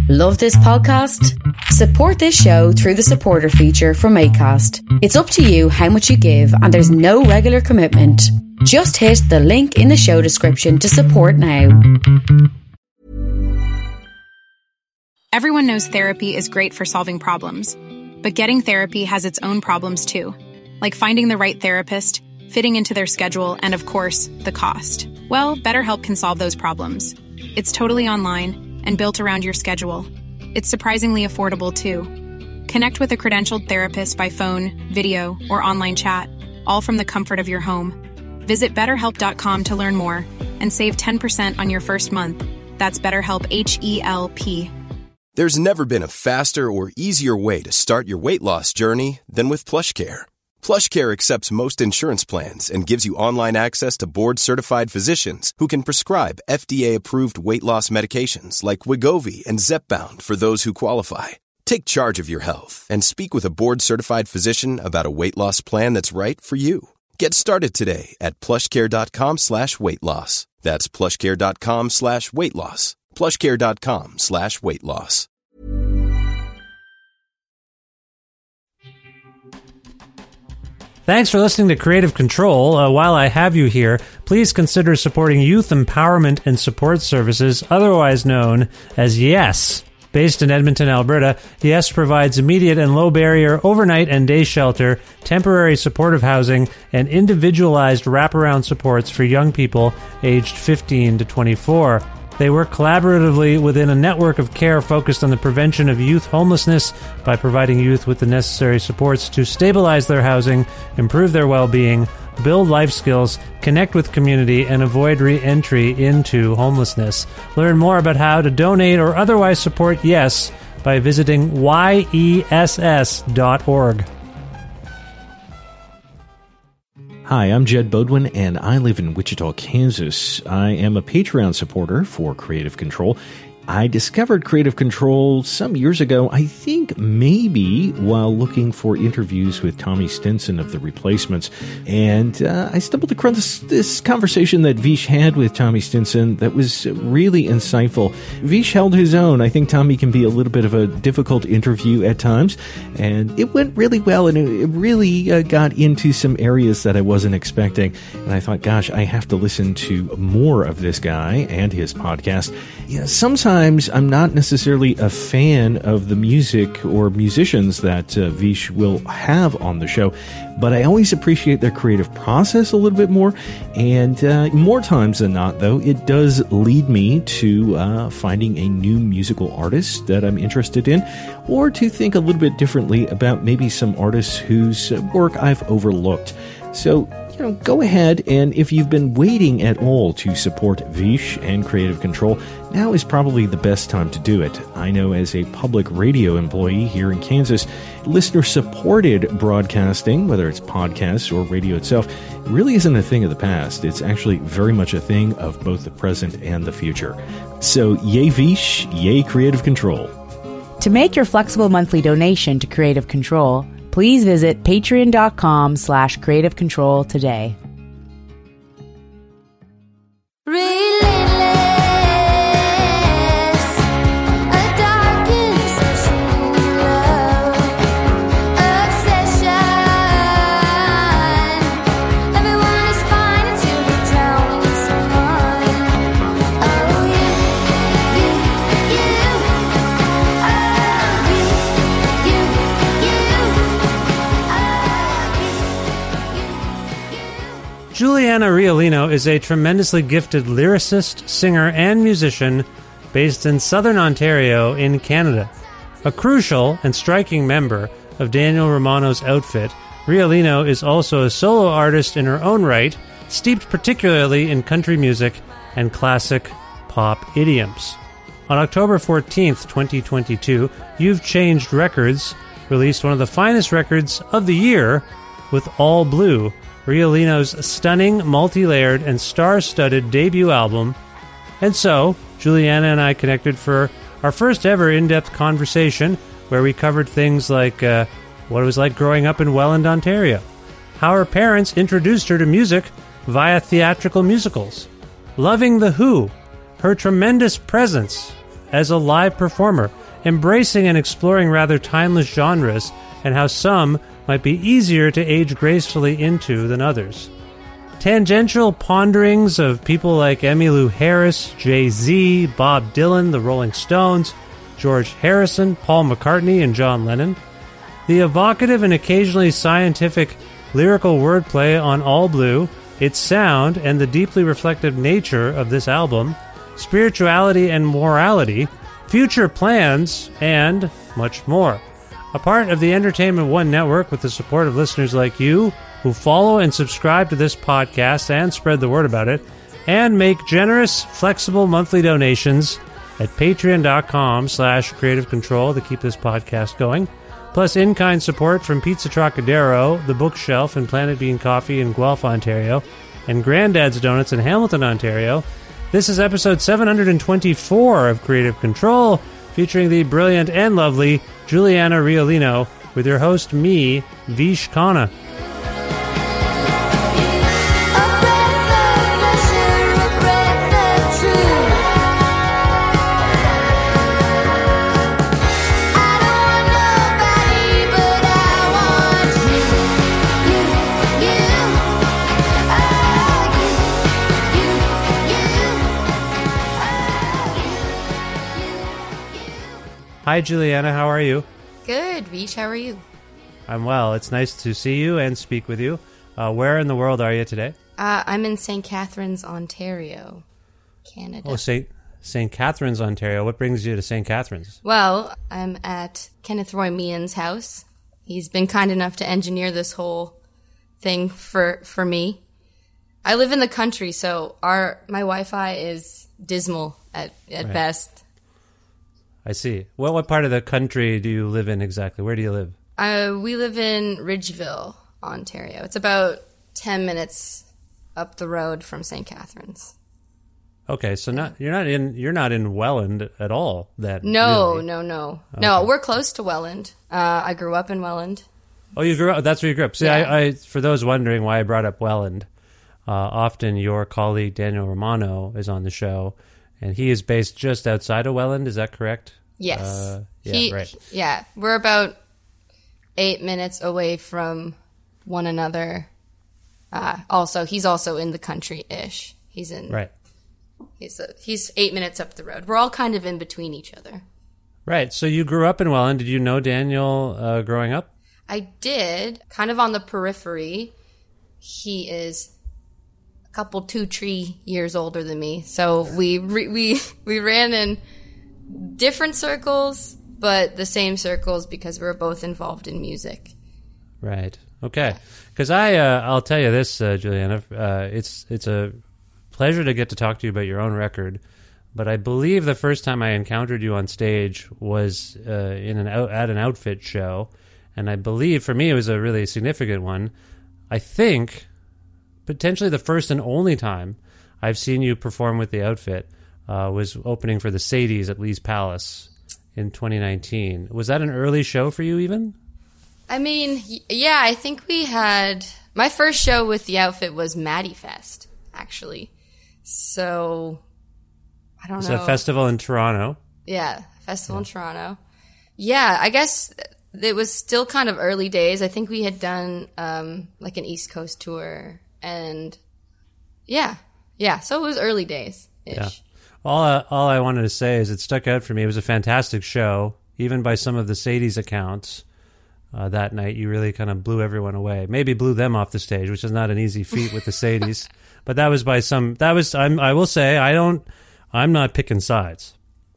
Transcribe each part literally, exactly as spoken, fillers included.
Love this podcast? Support this show through the supporter feature from Acast. It's up to you how much you give, and there's no regular commitment. Just hit the link in the show description to support now. Everyone knows therapy is great for solving problems, but getting therapy has its own problems too, like finding the right therapist, fitting into their schedule, and of course, the cost. Well, BetterHelp can solve those problems. It's totally online and built around your schedule. It's surprisingly affordable too. Connect with a credentialed therapist by phone, video, or online chat, all from the comfort of your home. Visit better help dot com to learn more and save ten percent on your first month. That's BetterHelp, H E L P. There's never been a faster or easier way to start your weight loss journey than with PlushCare. PlushCare accepts most insurance plans and gives you online access to board-certified physicians who can prescribe F D A-approved weight loss medications like Wegovy and Zepbound for those who qualify. Take charge of your health and speak with a board-certified physician about a weight loss plan that's right for you. Get started today at plushcare.com slash weight loss. That's plushcare.com slash weight loss. plushcare.com slash weight loss. Thanks for listening to Creative Control. Uh, while I have you here, please consider supporting Youth Empowerment and Support Services, otherwise known as YES. Based in Edmonton, Alberta, YES provides immediate and low-barrier overnight and day shelter, temporary supportive housing, and individualized wraparound supports for young people aged fifteen to twenty-four. They work collaboratively within a network of care focused on the prevention of youth homelessness by providing youth with the necessary supports to stabilize their housing, improve their well-being, build life skills, connect with community, and avoid re-entry into homelessness. Learn more about how to donate or otherwise support YES by visiting Y E S S dot org. Hi, I'm Jed Bodwin, and I live in Wichita, Kansas. I am a Patreon supporter for Creative Control. I discovered Creative Control some years ago, I think maybe while looking for interviews with Tommy Stinson of The Replacements. And uh, I stumbled across this, this conversation that Vish had with Tommy Stinson that was really insightful. Vish held his own. I think Tommy can be a little bit of a difficult interview at times. And it went really well, and it really uh, got into some areas that I wasn't expecting. And I thought, gosh, I have to listen to more of this guy and his podcast. Yeah, sometimes I'm not necessarily a fan of the music or musicians that uh, Vish will have on the show, but I always appreciate their creative process a little bit more. And uh, more times than not, though, it does lead me to uh, finding a new musical artist that I'm interested in, or to think a little bit differently about maybe some artists whose work I've overlooked. So, you know, go ahead, and if you've been waiting at all to support Vish and Creative Control, now is probably the best time to do it. I know as a public radio employee here in Kansas, listener-supported broadcasting, whether it's podcasts or radio itself, really isn't a thing of the past. It's actually very much a thing of both the present and the future. So, yay Vish, yay Creative Control. To make your flexible monthly donation to Creative Control, please visit patreon.com slash creative control today. Juliana Riolino is a tremendously gifted lyricist, singer, and musician based in southern Ontario in Canada. A crucial and striking member of Daniel Romano's outfit, Riolino is also a solo artist in her own right, steeped particularly in country music and classic pop idioms. On October fourteenth, twenty twenty-two, You've Changed Records released one of the finest records of the year with All Blue, Riolino's stunning, multi-layered, and star-studded debut album. And so, Juliana and I connected for our first ever in-depth conversation where we covered things like uh, what it was like growing up in Welland, Ontario, how her parents introduced her to music via theatrical musicals, loving The Who, her tremendous presence as a live performer, embracing and exploring rather timeless genres and how some might be easier to age gracefully into than others. Tangential ponderings of people like Emmylou Harris, Jay-Z, Bob Dylan, the Rolling Stones, George Harrison, Paul McCartney, and John Lennon. The evocative and occasionally scientific lyrical wordplay on All Blue, its sound, and the deeply reflective nature of this album, spirituality and morality, future plans, and much more. A part of the Entertainment One Network with the support of listeners like you who follow and subscribe to this podcast and spread the word about it, and make generous, flexible monthly donations at patreon.com slash creative control to keep this podcast going, plus in-kind support from Pizza Trocadero, The Bookshelf, and Planet Bean Coffee in Guelph, Ontario, and Granddad's Donuts in Hamilton, Ontario. This is episode seven hundred twenty-four of Creative Control, featuring the brilliant and lovely Juliana Riolino, with your host, me, Vish Khanna. Hi, Juliana. How are you? Good, Vish. How are you? I'm well. It's nice to see you and speak with you. Uh, where in the world are you today? Uh, I'm in Saint Catharines, Ontario, Canada. Oh, Saint Saint Catharines, Ontario. What brings you to Saint Catharines? Well, I'm at Kenneth Roy Meehan's house. He's been kind enough to engineer this whole thing for for me. I live in the country, so our my Wi-Fi is dismal at, at Right. best. I see. Well, what part of the country do you live in exactly? Where do you live? Uh, we live in Ridgeville, Ontario. It's about ten minutes up the road from Saint Catharines. Okay, so not you're not in you're not in Welland at all. That No, really. no, no, Okay. no. We're close to Welland. Uh, I grew up in Welland. Oh, you grew up. That's where you grew up. See, Yeah. I, I for those wondering why I brought up Welland, uh, often your colleague Daniel Romano is on the show, and he is based just outside of Welland. Is that correct? Yes. Uh, yeah. he, right. Yeah, we're about eight minutes away from one another. Uh, also, he's also in the country-ish. He's in. Right. He's a, he's eight minutes up the road. We're all kind of in between each other. Right. So you grew up in Welland. Did you know Daniel uh, growing up? I did, kind of on the periphery. He is a couple two, three years older than me, so we re- we we ran in different circles, but the same circles because we're both involved in music. Right. Okay. Because I, uh, I'll tell you this, uh, Juliana. Uh, it's it's a pleasure to get to talk to you about your own record. But I believe the first time I encountered you on stage was uh, in an out, at an Outfit show, and I believe for me it was a really significant one. I think potentially the first and only time I've seen you perform with the Outfit uh, was opening for the Sadies at Lee's Palace in twenty nineteen. Was that an early show for you even? I mean, y- yeah, I think we had... My first show with the Outfit was Maddie Fest, actually. So, I don't It's know. a festival in Toronto. Yeah, festival in Toronto. Yeah, I guess it was still kind of early days. I think we had done um, like an East Coast tour, and yeah, yeah. So it was early days ish. Yeah. All uh, all I wanted to say is it stuck out for me. It was a fantastic show, even by some of the Sadies accounts. Uh, that night, you really kind of blew everyone away. Maybe blew them off the stage, which is not an easy feat with the Sadies. But that was by some. That was. I'm, I will say I don't. I'm not picking sides.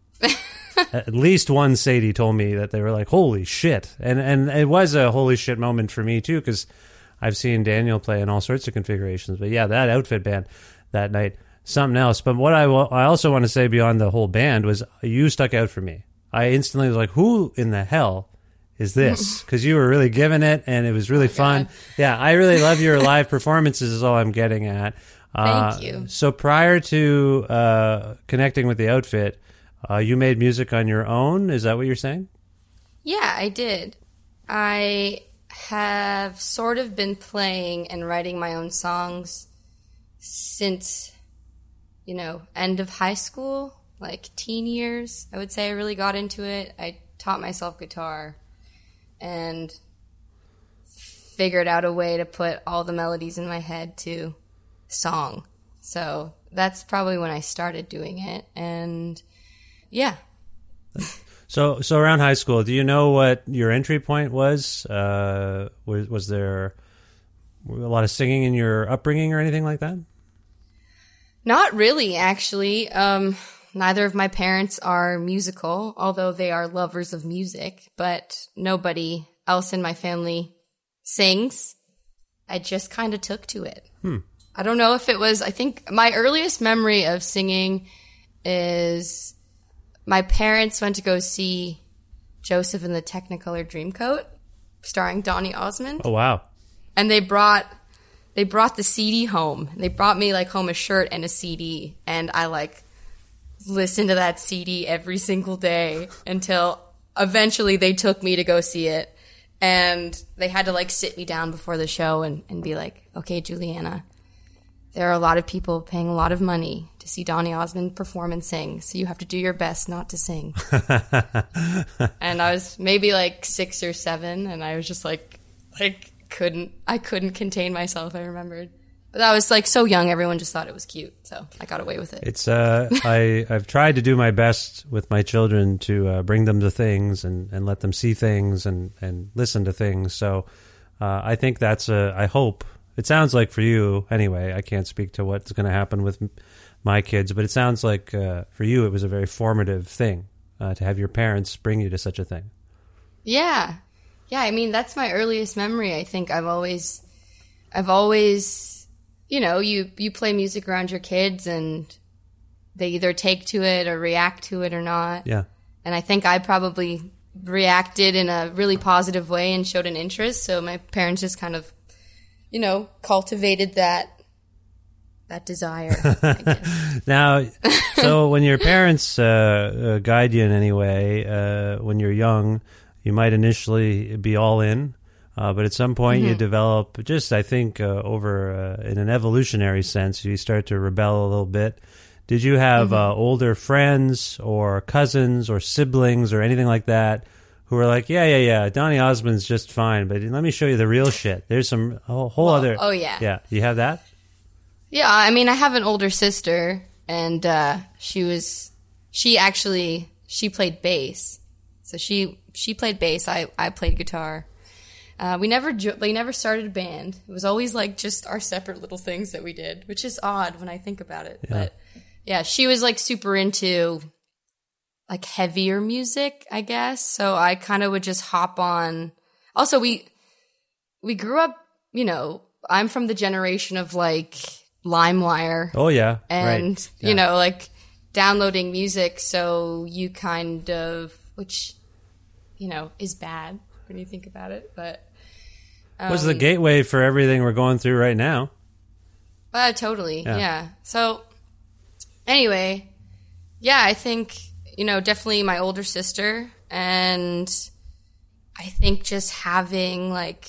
At least one Sadie told me that they were like, "Holy shit!" And and it was a holy shit moment for me too, because I've seen Daniel play in all sorts of configurations. But yeah, that Outfit band that night, something else. But what I will, I also want to say beyond the whole band was you stuck out for me. I instantly was like, "Who in the hell is this?" Because you were really giving it, and it was really Oh, fun. God. Yeah, I really love your live performances. Is all I'm getting at. Uh, Thank you. So prior to uh, connecting with the Outfit, uh, you made music on your own. Is that what you're saying? Yeah, I did. I have sort of been playing and writing my own songs since, you know, end of high school, like teen years, I would say I really got into it. I taught myself guitar and figured out a way to put all the melodies in my head to song. So that's probably when I started doing it. And yeah. So, so around high school, do you know what your entry point was? Uh, was, was there a lot of singing in your upbringing or anything like that? Not really, actually. Um, neither of my parents are musical, although they are lovers of music, but nobody else in my family sings. I just kind of took to it. Hmm. I don't know if it was, I think my earliest memory of singing is my parents went to go see Joseph and the Technicolor Dreamcoat, starring Donny Osmond. Oh, wow. And they brought they brought the C D home. They brought me like home a shirt and a C D, and I like listened to that C D every single day until eventually they took me to go see it. And they had to like sit me down before the show and, and be like, okay, Juliana, there are a lot of people paying a lot of money to see Donny Osmond perform and sing, so you have to do your best not to sing. And I was maybe like six or seven, and I was just like, like couldn't, I couldn't contain myself, I remembered. But I was like so young, everyone just thought it was cute, so I got away with it. It's uh, I I've tried to do my best with my children to uh, bring them to things and, and let them see things and, and listen to things. So uh, I think that's a, I hope. It sounds like for you, anyway, I can't speak to what's going to happen with my kids, but it sounds like uh, for you it was a very formative thing uh, to have your parents bring you to such a thing. Yeah. Yeah, I mean, that's my earliest memory. I think I've always, I've always, you know, you, you play music around your kids and they either take to it or react to it or not. Yeah. And I think I probably reacted in a really positive way and showed an interest, so my parents just kind of, you know, cultivated that that desire, I guess. Now, so when your parents uh, uh, guide you in any way, uh, when you're young, you might initially be all in, uh, but at some point mm-hmm. you develop, just I think uh, over, uh, in an evolutionary sense, you start to rebel a little bit. Did you have mm-hmm. uh, older friends or cousins or siblings or anything like that who were like, yeah, yeah, yeah, Donny Osmond's just fine, but let me show you the real shit. There's some whole, whole well, other... Oh, yeah. Yeah, you have that? Yeah, I mean, I have an older sister, and uh, she was... She actually... She played bass. So she she played bass, I, I played guitar. Uh, we never we never started a band. It was always like just our separate little things that we did, which is odd when I think about it. Yeah. But yeah, she was like super into... like heavier music, I guess. So I kind of would just hop on. Also, we we grew up, you know, I'm from the generation of like LimeWire. Oh, yeah. And, right. yeah. you know, like downloading music. So you kind of, which, you know, is bad when you think about it. But um, was the gateway for everything we're going through right now. Uh, totally. Yeah. yeah. So anyway, yeah, I think... You know, definitely my older sister, and I think just having like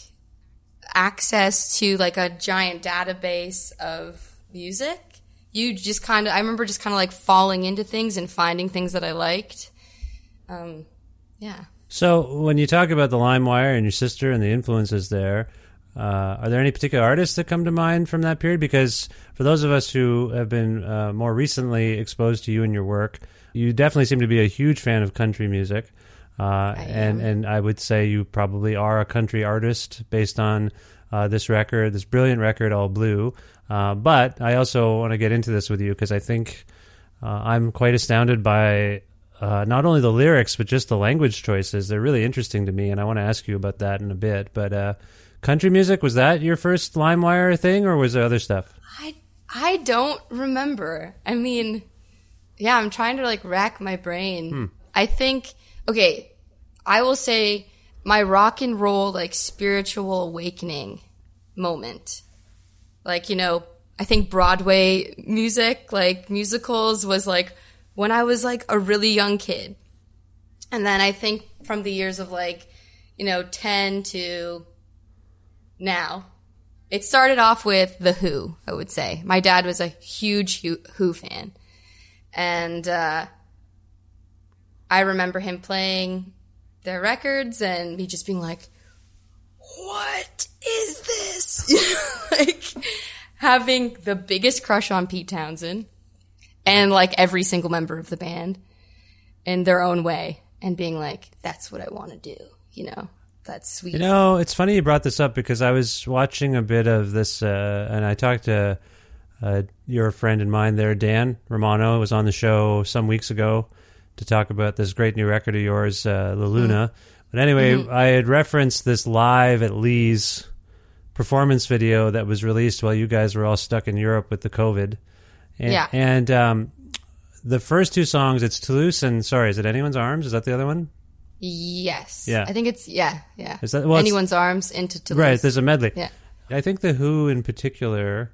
access to like a giant database of music, you just kind of, I remember just kind of like falling into things and finding things that I liked. Um, yeah. So when you talk about the LimeWire and your sister and the influences there, uh, are there any particular artists that come to mind from that period? Because for those of us who have been uh, more recently exposed to you and your work, you definitely seem to be a huge fan of country music, uh, and and I would say you probably are a country artist based on uh, this record, this brilliant record, All Blue. Uh, but I also want to get into this with you because I think uh, I'm quite astounded by uh, not only the lyrics but just the language choices. They're really interesting to me, and I want to ask you about that in a bit. But uh, country music, was that your first LimeWire thing, or was there other stuff? I I don't remember. I mean. Yeah, I'm trying to, like, rack my brain. Hmm. I think, okay, I will say my rock and roll, like, spiritual awakening moment. Like, you know, I think Broadway music, like, musicals was, like, when I was, like, a really young kid. And then I think from the years of, like, you know, ten to now, it started off with The Who, I would say. My dad was a huge Who fan. And uh, I remember him playing their records and me just being like, what is this? Like having the biggest crush on Pete Townsend and like every single member of the band in their own way and being like, that's what I want to do. You know, that's sweet. You know, it's funny you brought this up because I was watching a bit of this uh, and I talked to uh, your friend and mine there, Dan Romano, was on the show some weeks ago to talk about this great new record of yours, uh, La Luna. Mm-hmm. But anyway, mm-hmm. I had referenced this live at Lee's performance video that was released while you guys were all stuck in Europe with the COVID. And, yeah. And um, the first two songs, it's Toulouse and, sorry, is it Anyone's Arms? Is that the other one? Yes. Yeah. I think it's, yeah, yeah. Is that, well, Anyone's Arms into Toulouse. Right, there's a medley. Yeah. I think The Who in particular,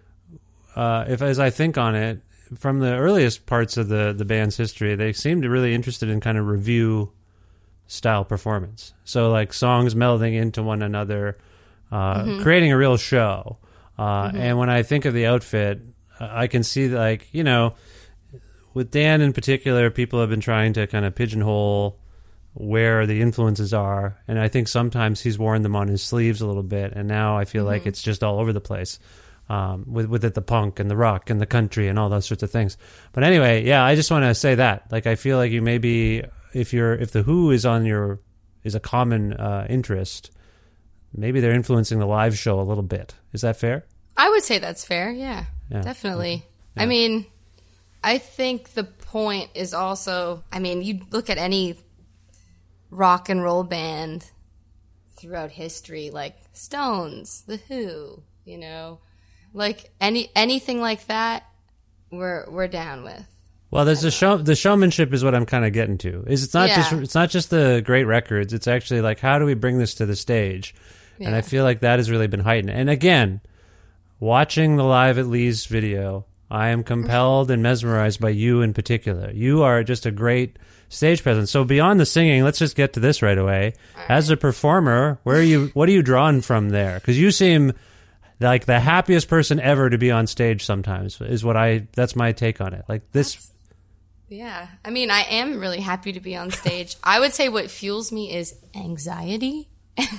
uh, if as I think on it, from the earliest parts of the, the band's history, they seemed really interested in kind of review style performance. So like songs melding into one another, uh, mm-hmm. creating a real show. Uh, mm-hmm. And when I think of the outfit, I can see like, you know, with Dan in particular, people have been trying to kind of pigeonhole where the influences are. And I think sometimes he's worn them on his sleeves a little bit. And now I feel mm-hmm. like it's just all over the place. Um, with with it the punk and the rock and the country and all those sorts of things. But anyway, yeah, I just want to say that. Like, I feel like you maybe if you're if the Who is on your is a common uh, interest, maybe they're influencing the live show a little bit. Is that fair? I would say that's fair. Yeah, yeah. Definitely. Yeah. I mean, I think the point is also. I mean, you look at any rock and roll band throughout history, like Stones, the Who, you know. Like any anything like that, we're we're down with. Well, there's the show. The showmanship is what I'm kind of getting to. Is it's not yeah. just it's not just the great records. It's actually like, how do we bring this to the stage? Yeah. And I feel like that has really been heightened. And again, watching the Live at Lee's video, I am compelled and mesmerized by you in particular. You are just a great stage presence. So beyond the singing, let's just get to this right away. Right. As a performer, where are you? What are you drawn from there? Because you seem like the happiest person ever to be on stage sometimes is what I, that's my take on it. Like this. That's, yeah. I mean, I am really happy to be on stage. I would say what fuels me is anxiety.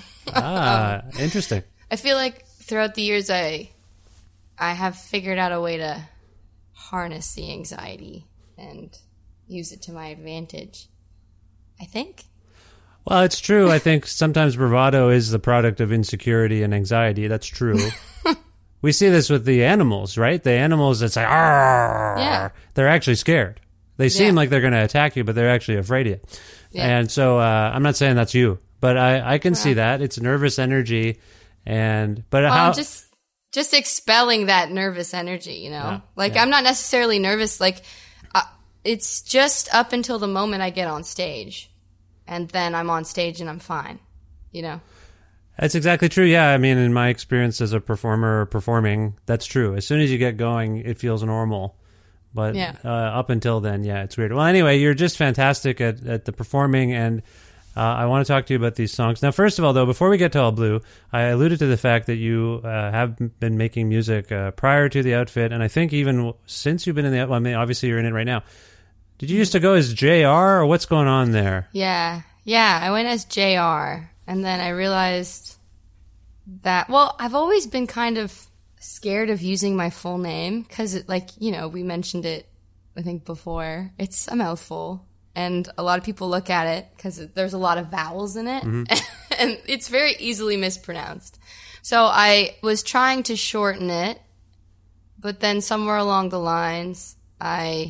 Ah, um, interesting. I feel like throughout the years, I, I have figured out a way to harness the anxiety and use it to my advantage, I think. Well, it's true. I think sometimes bravado is the product of insecurity and anxiety. That's true. We see this with the animals, right? The animals that say, "Arr!" Yeah. They're actually scared. They seem yeah. like they're going to attack you, but they're actually afraid of you. Yeah. And so uh, I'm not saying that's you, but I, I can yeah. see that. It's nervous energy. and but well, how... I'm just, just expelling that nervous energy, you know? Yeah. Like, yeah. I'm not necessarily nervous. Like, uh, it's just up until the moment I get on stage. And then I'm on stage and I'm fine, you know? That's exactly true. Yeah, I mean, in my experience as a performer performing, that's true. As soon as you get going, it feels normal. But yeah. uh, up until then, yeah, it's weird. Well, anyway, you're just fantastic at, at the performing, and uh, I want to talk to you about these songs. Now, first of all, though, before we get to All Blue, I alluded to the fact that you uh, have been making music uh, prior to the outfit, and I think even since you've been in the outfit, well, I mean, obviously you're in it right now. Did you used to go as J R, or what's going on there? Yeah, yeah, I went as J R, and then I realized that, well, I've always been kind of scared of using my full name because, like, you know, we mentioned it, I think, before. It's a mouthful, and a lot of people look at it because there's a lot of vowels in it, mm-hmm. and it's very easily mispronounced. So I was trying to shorten it, but then somewhere along the lines, I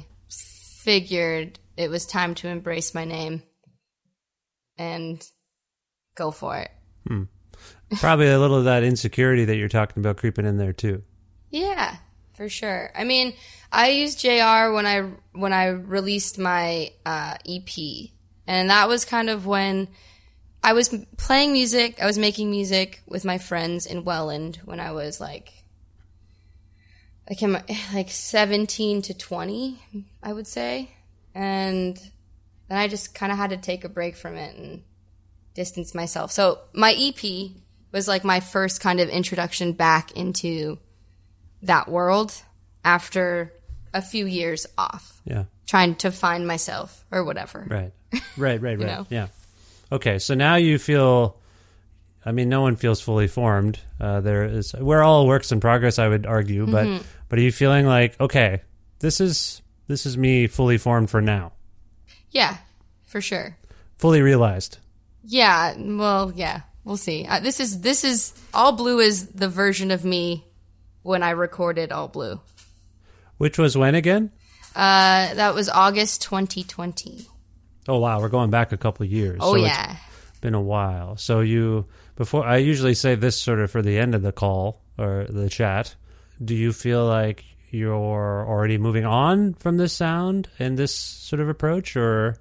figured it was time to embrace my name and go for it. Hmm. Probably a little of that insecurity that you're talking about creeping in there too. Yeah, for sure. I mean, I used J R when I when I released my uh, E P, and that was kind of when I was playing music. I was making music with my friends in Welland when I was like, like like seventeen to twenty, I would say, and then I just kind of had to take a break from it and distance myself. So my E P was like my first kind of introduction back into that world after a few years off. Yeah. Trying to find myself or whatever. Right. Right, right, right. You know? Yeah. Okay, so now you feel, I mean, no one feels fully formed. Uh, there is, we're all works in progress, I would argue, but Mm-hmm. but are you feeling like, okay, this is this is me fully formed for now? Yeah, for sure. Fully realized. Yeah, well, yeah, we'll see. Uh, this is this is All Blue is the version of me when I recorded All Blue. Which was when again? Uh, that was August twenty twenty. Oh wow, we're going back a couple of years. Oh so yeah. It's been a while. So you before I usually say this sort of for the end of the call or the chat. Do you feel like you're already moving on from this sound and this sort of approach, or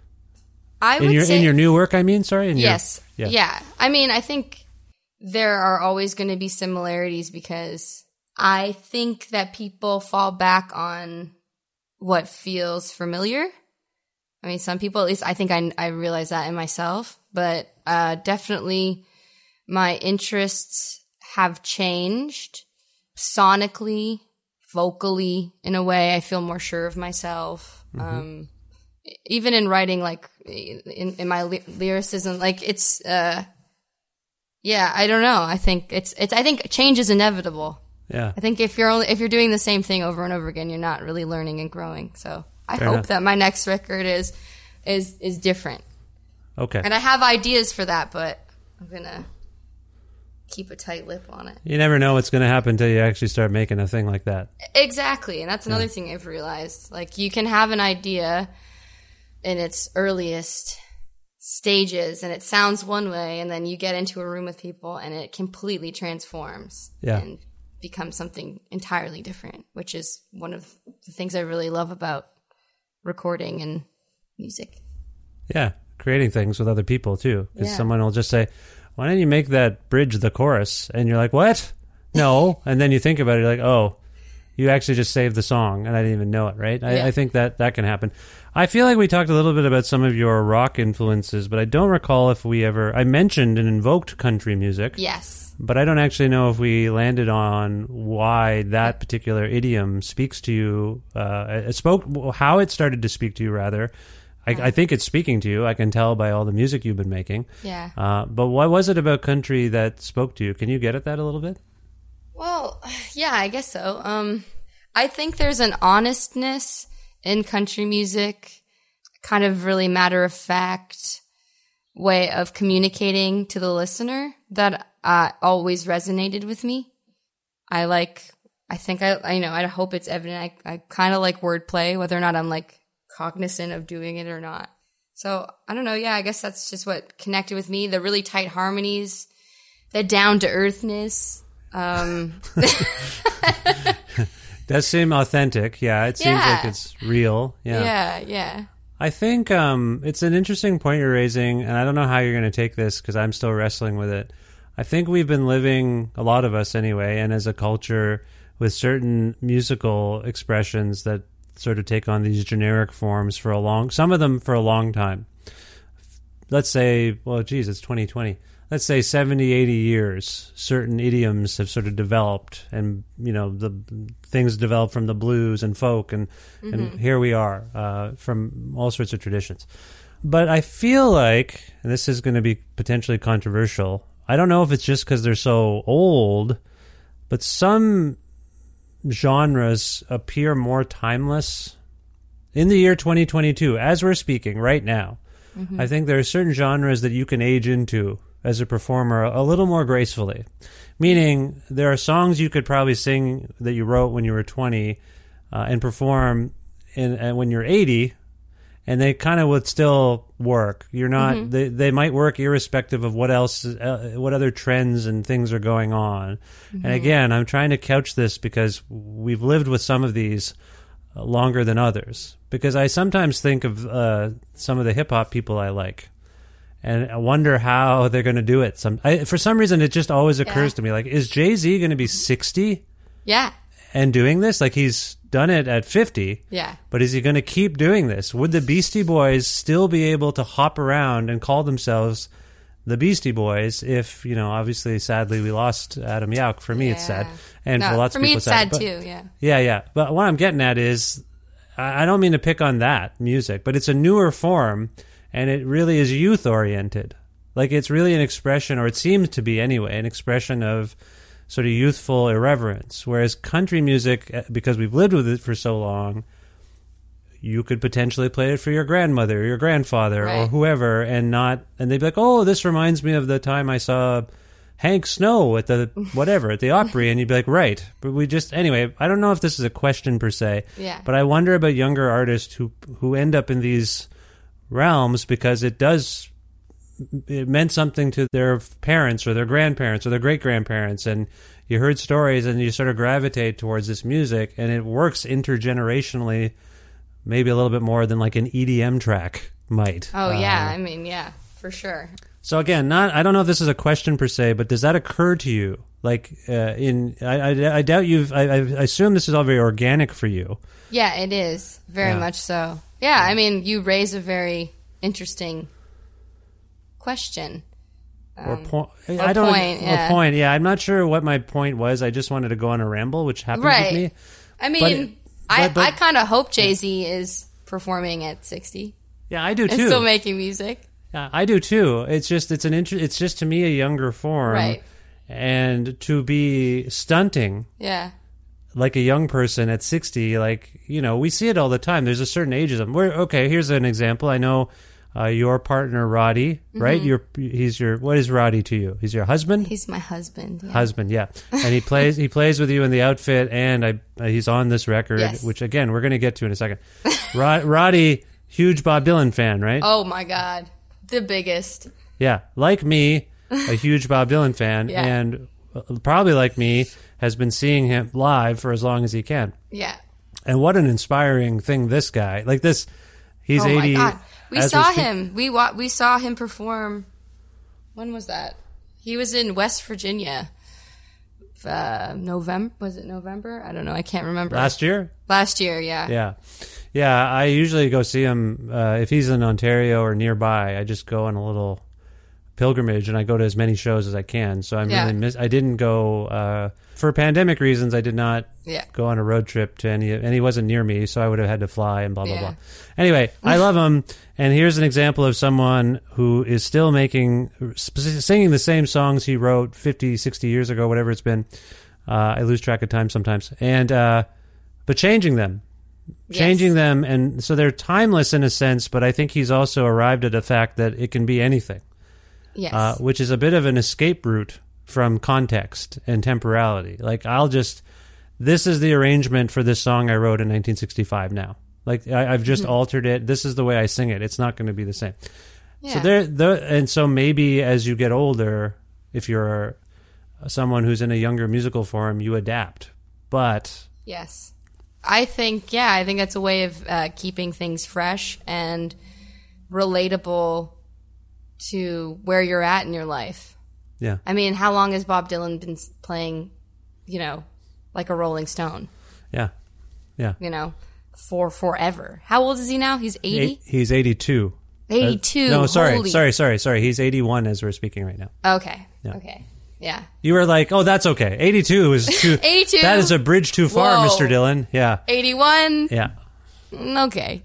I in would your say in your new work? I mean, sorry. In yes, your, yeah. I mean, I think there are always going to be similarities because I think that people fall back on what feels familiar. I mean, some people, at least I think I, I realize that in myself, but uh, definitely my interests have changed sonically, vocally, in a way. I feel more sure of myself. Mm-hmm. Um, even in writing, like in, in my ly- lyricism, like it's, uh, yeah, I don't know. I think it's, it's, I think change is inevitable. Yeah. I think if you're only, if you're doing the same thing over and over again, you're not really learning and growing. So I Fair hope enough. that my next record is, is, is different. Okay. And I have ideas for that, but I'm going to keep a tight lip on it. You never know what's going to happen until you actually start making a thing like that. Exactly. And that's another yeah. thing I've realized. Like, you can have an idea in its earliest stages and it sounds one way, and then you get into a room with people and it completely transforms yeah. and becomes something entirely different, which is one of the things I really love about recording and music. Yeah. Creating things with other people too. Because Yeah. someone will just say, why don't you make that bridge the chorus? And you're like, what? No. And then you think about it, you're like, oh, you actually just saved the song and I didn't even know it, right? I, Yeah. I think that that can happen. I feel like we talked a little bit about some of your rock influences, but I don't recall if we ever, I mentioned and invoked country music. Yes. But I don't actually know if we landed on why that particular idiom speaks to you, uh, it spoke, how it started to speak to you rather. I, I think it's speaking to you. I can tell by all the music you've been making. Yeah. Uh, but what was it about country that spoke to you? Can you get at that a little bit? Well, yeah, I guess so. Um, I think there's an honestness in country music, kind of really matter of fact way of communicating to the listener that uh, always resonated with me. I like, I think I, I you know, I hope it's evident. I, I kind of like wordplay, whether or not I'm like cognizant of doing it or not. So I don't know. Yeah, I guess that's just what connected with me. The really tight harmonies, the down to earthness. Um, Does seem authentic. Yeah, it seems Yeah. like it's real. Yeah. yeah, yeah. I think um, it's an interesting point you're raising, and I don't know how you're going to take this because I'm still wrestling with it. I think we've been living, a lot of us anyway, and as a culture, with certain musical expressions that sort of take on these generic forms for a long, some of them for a long time. Let's say, well, geez, it's twenty twenty. Let's say seventy, eighty years, certain idioms have sort of developed, and, you know, the things developed from the blues and folk, and, mm-hmm. and here we are uh, from all sorts of traditions. But I feel like, and this is going to be potentially controversial, I don't know if it's just because they're so old, but some genres appear more timeless in the year twenty twenty-two, as we're speaking right now. Mm-hmm. I think there are certain genres that you can age into as a performer a little more gracefully. Meaning, there are songs you could probably sing that you wrote when you were twenty uh, and perform in, uh, when you're eighty, and they kind of would still work. You're not. Mm-hmm. They they might work irrespective of what else, uh, what other trends and things are going on. Mm-hmm. And again, I'm trying to couch this because we've lived with some of these uh, longer than others. Because I sometimes think of uh, some of the hip hop people I like. And I wonder how they're going to do it. Some I, for some reason, it just always occurs yeah. to me, like, is Jay-Z going to be sixty? Yeah. And doing this? Like, he's done it at fifty. Yeah. But is he going to keep doing this? Would the Beastie Boys still be able to hop around and call themselves the Beastie Boys if, you know, obviously, sadly, we lost Adam Yauch. For me, yeah. it's sad. And no, for lots for of me, people, it's sad, but, too, yeah. Yeah, yeah. But what I'm getting at is, I I don't mean to pick on that music, but it's a newer form, and it really is youth-oriented. Like, it's really an expression, or it seems to be anyway, an expression of sort of youthful irreverence. Whereas country music, because we've lived with it for so long, you could potentially play it for your grandmother or your grandfather right. or whoever, and not, and they'd be like, oh, this reminds me of the time I saw Hank Snow at the whatever at the Opry, and you'd be like, right. But we just anyway. I don't know if this is a question per se, yeah. but I wonder about younger artists who who end up in these realms because it does it meant something to their parents or their grandparents or their great grandparents, and you heard stories and you sort of gravitate towards this music, and it works intergenerationally, maybe a little bit more than like an E D M track might. Oh yeah, uh, I mean yeah, for sure. So again, not I don't know if this is a question per se, but does that occur to you? Like, uh, in I, I, I doubt you've. I, I assume this is all very organic for you. Yeah, it is very Yeah. much so. Yeah, I mean, you raise a very interesting question. Or Um, point? or I don't. point, or yeah. point. Yeah, I'm not sure what my point was. I just wanted to go on a ramble, which happens Right. with me. I mean, But- I, but- but- I kind of hope Jay-Z is performing at sixty Yeah, I do and too. still making music. Yeah, I do too. It's just it's an inter- It's just to me a younger form, Right. And to be stunting Yeah. like a young person at sixty, like, you know, we see it all the time. There's a certain ageism. Where okay, here's an example. I know uh, your partner Roddy, right? Mm-hmm. Your he's your what is Roddy to you? He's your husband. He's my husband. Yeah. Husband, yeah, and he plays he plays with you in the outfit, and I uh, he's on this record, Yes. which again we're going to get to in a second. Rod, Roddy, huge Bob Dylan fan, right? Oh my God. The biggest. Yeah, like me, a huge Bob Dylan fan, Yeah. and uh, probably like me has been seeing him live for as long as he can. Yeah. And what an inspiring thing this guy, like this, he's oh eighty. my God. We as saw we're speak- him. We wa- we saw him perform. When was that? He was in West Virginia. Uh, November was it November? I don't know. I can't remember. Last year? Last year, yeah. Yeah. Yeah, I usually go see him uh, if he's in Ontario or nearby. I just go on a little pilgrimage and I go to as many shows as I can. So I'm Yeah. really miss I didn't go uh, for pandemic reasons. I did not Yeah. go on a road trip to any and he wasn't near me, so I would have had to fly and blah blah Yeah. blah. Anyway, I love him, and here's an example of someone who is still making sp- singing the same songs he wrote fifty, sixty years ago, whatever it's been. Uh, I lose track of time sometimes. And uh, but changing them. Changing Yes. them, and so they're timeless in a sense, but I think he's also arrived at the fact that it can be anything, Yes. uh, which is a bit of an escape route from context and temporality. Like, I'll just, this is the arrangement for this song I wrote in nineteen sixty-five now. Like, I, I've just Mm-hmm. altered it. This is the way I sing it. It's not going to be the same. So Yeah. there, the, and so maybe as you get older, if you're someone who's in a younger musical form, you adapt. But Yes. I think, yeah, I think that's a way of uh, keeping things fresh and relatable to where you're at in your life. yeah, I mean, how long has Bob Dylan been s- playing, you know, like a Rolling Stone, yeah, yeah. you know, for forever? How old is he now? He's eighty? Eight, he's eighty-two. eighty-two. No, sorry, Holy- sorry, sorry, sorry. He's eighty-one as we're speaking right now. Okay. Yeah. Okay. Yeah. You were like, oh, that's okay. eighty-two is too. eighty-two? That is a bridge too far, Whoa. Mister Dillon. Yeah, eighty-one? yeah. Okay.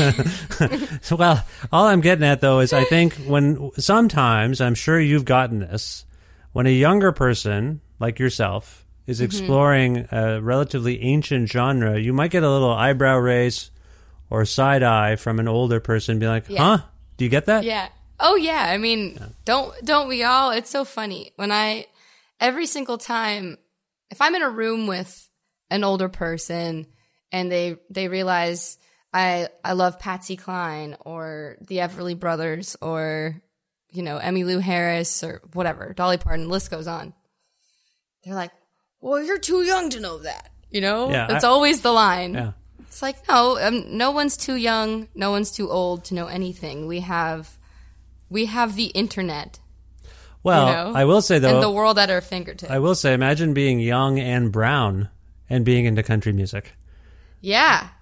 So, well, all I'm getting at though is I think when sometimes I'm sure you've gotten this when a younger person like yourself is Mm-hmm. exploring a relatively ancient genre, you might get a little eyebrow raise or side eye from an older person, be like, Yeah. huh? Do you get that? Yeah. Oh yeah. I mean, don't don't we all? It's so funny when I every single time if I'm in a room with an older person and they they realize I I love Patsy Cline or the Everly Brothers or you know Emmylou Harris or whatever, Dolly Parton, the list goes on. They're like, "Well, you're too young to know that." You know? Yeah, That's I- always the line. Yeah. It's like, no, um, no one's too young, no one's too old to know anything. We have we have the internet. Well, you know? I will say though, and the world at our fingertips. I will say, imagine being young and brown and being into country music. yeah.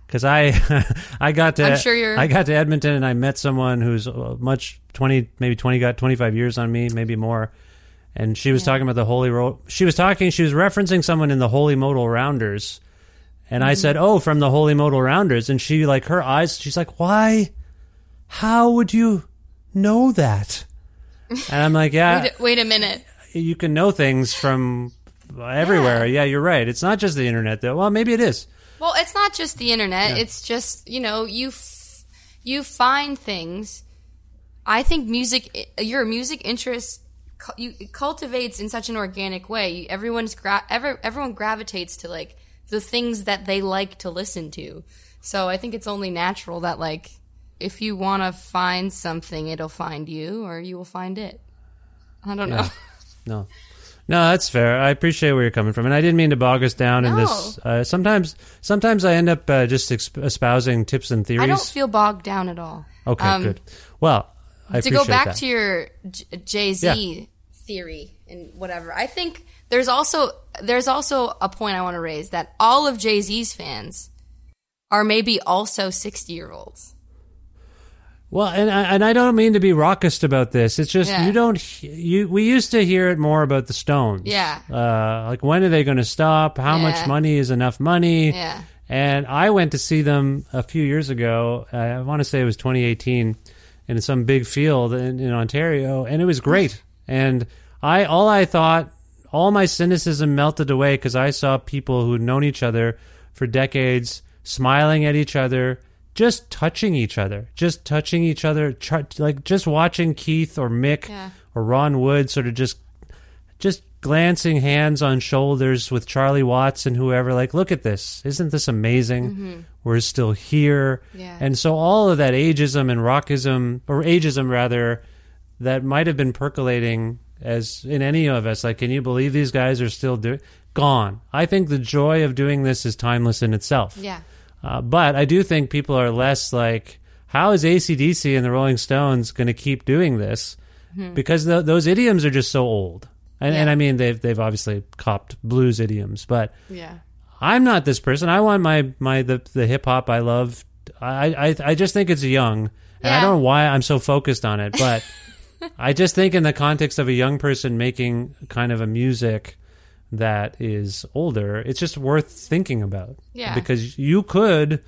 Because I, I got to, I'm sure you're- I got to Edmonton and I met someone who's much twenty, maybe twenty, got twenty-five years on me, maybe more. And she was yeah. talking about the Holy Ro- She was talking, she was referencing someone in the Holy Modal Rounders. And mm-hmm. I said, oh, from the Holy Modal Rounders. And she, like, her eyes, she's like, why? How would you know that? And I'm like, yeah. wait, a, wait a minute. You can know things from everywhere. Yeah. yeah, you're right. It's not just the internet, though. Well, maybe it is. Well, it's not just the internet. Yeah. It's just, you know, you f- you find things. I think music, your music interest, you it cultivates in such an organic way. Everyone's gra- ever, everyone gravitates to like the things that they like to listen to. So I think it's only natural that like if you want to find something, it'll find you, or you will find it. I don't yeah. No. know. No, that's fair. I appreciate where you're coming from, and I didn't mean to bog us down no. in this. Uh, sometimes, sometimes I end up uh, just exp- espousing tips and theories. I don't feel bogged down at all. Okay, um, good. Well, I to appreciate go back that. to your J- Jay-Z yeah. theory and whatever, I think there's also there's also a point I want to raise that all of Jay-Z's fans are maybe also sixty year olds. Well, and I, and I don't mean to be raucous about this. It's just yeah. you don't. You we used to hear it more about the Stones. Yeah. Uh, like when are they going to stop? How yeah. much money is enough money? Yeah. And I went to see them a few years ago. I want to say it was twenty eighteen, in some big field in, in Ontario, and it was great. And I all I thought, all my cynicism melted away because I saw people who'd known each other for decades, smiling at each other. Just touching each other, just touching each other, ch- like just watching Keith or Mick yeah. or Ron Wood sort of just, just glancing hands on shoulders with Charlie Watts and whoever. Like, look at this! Isn't this amazing? Mm-hmm. We're still here, yeah. and so all of that ageism and rockism, or ageism rather, that might have been percolating as in any of us. Like, can you believe these guys are still doing? Gone. I think the joy of doing this is timeless in itself. Yeah. Uh, but I do think people are less like, how is A C D C and the Rolling Stones going to keep doing this? Mm-hmm. Because th- those idioms are just so old. And, yeah. and I mean, they've they've obviously copped blues idioms. But yeah. I'm not this person. I want my, my the, the hip-hop I love. I, I, I just think it's young. And yeah. I don't know why I'm so focused on it. But I just think in the context of a young person making kind of a music that is older, it's just worth thinking about. Yeah. Because you could,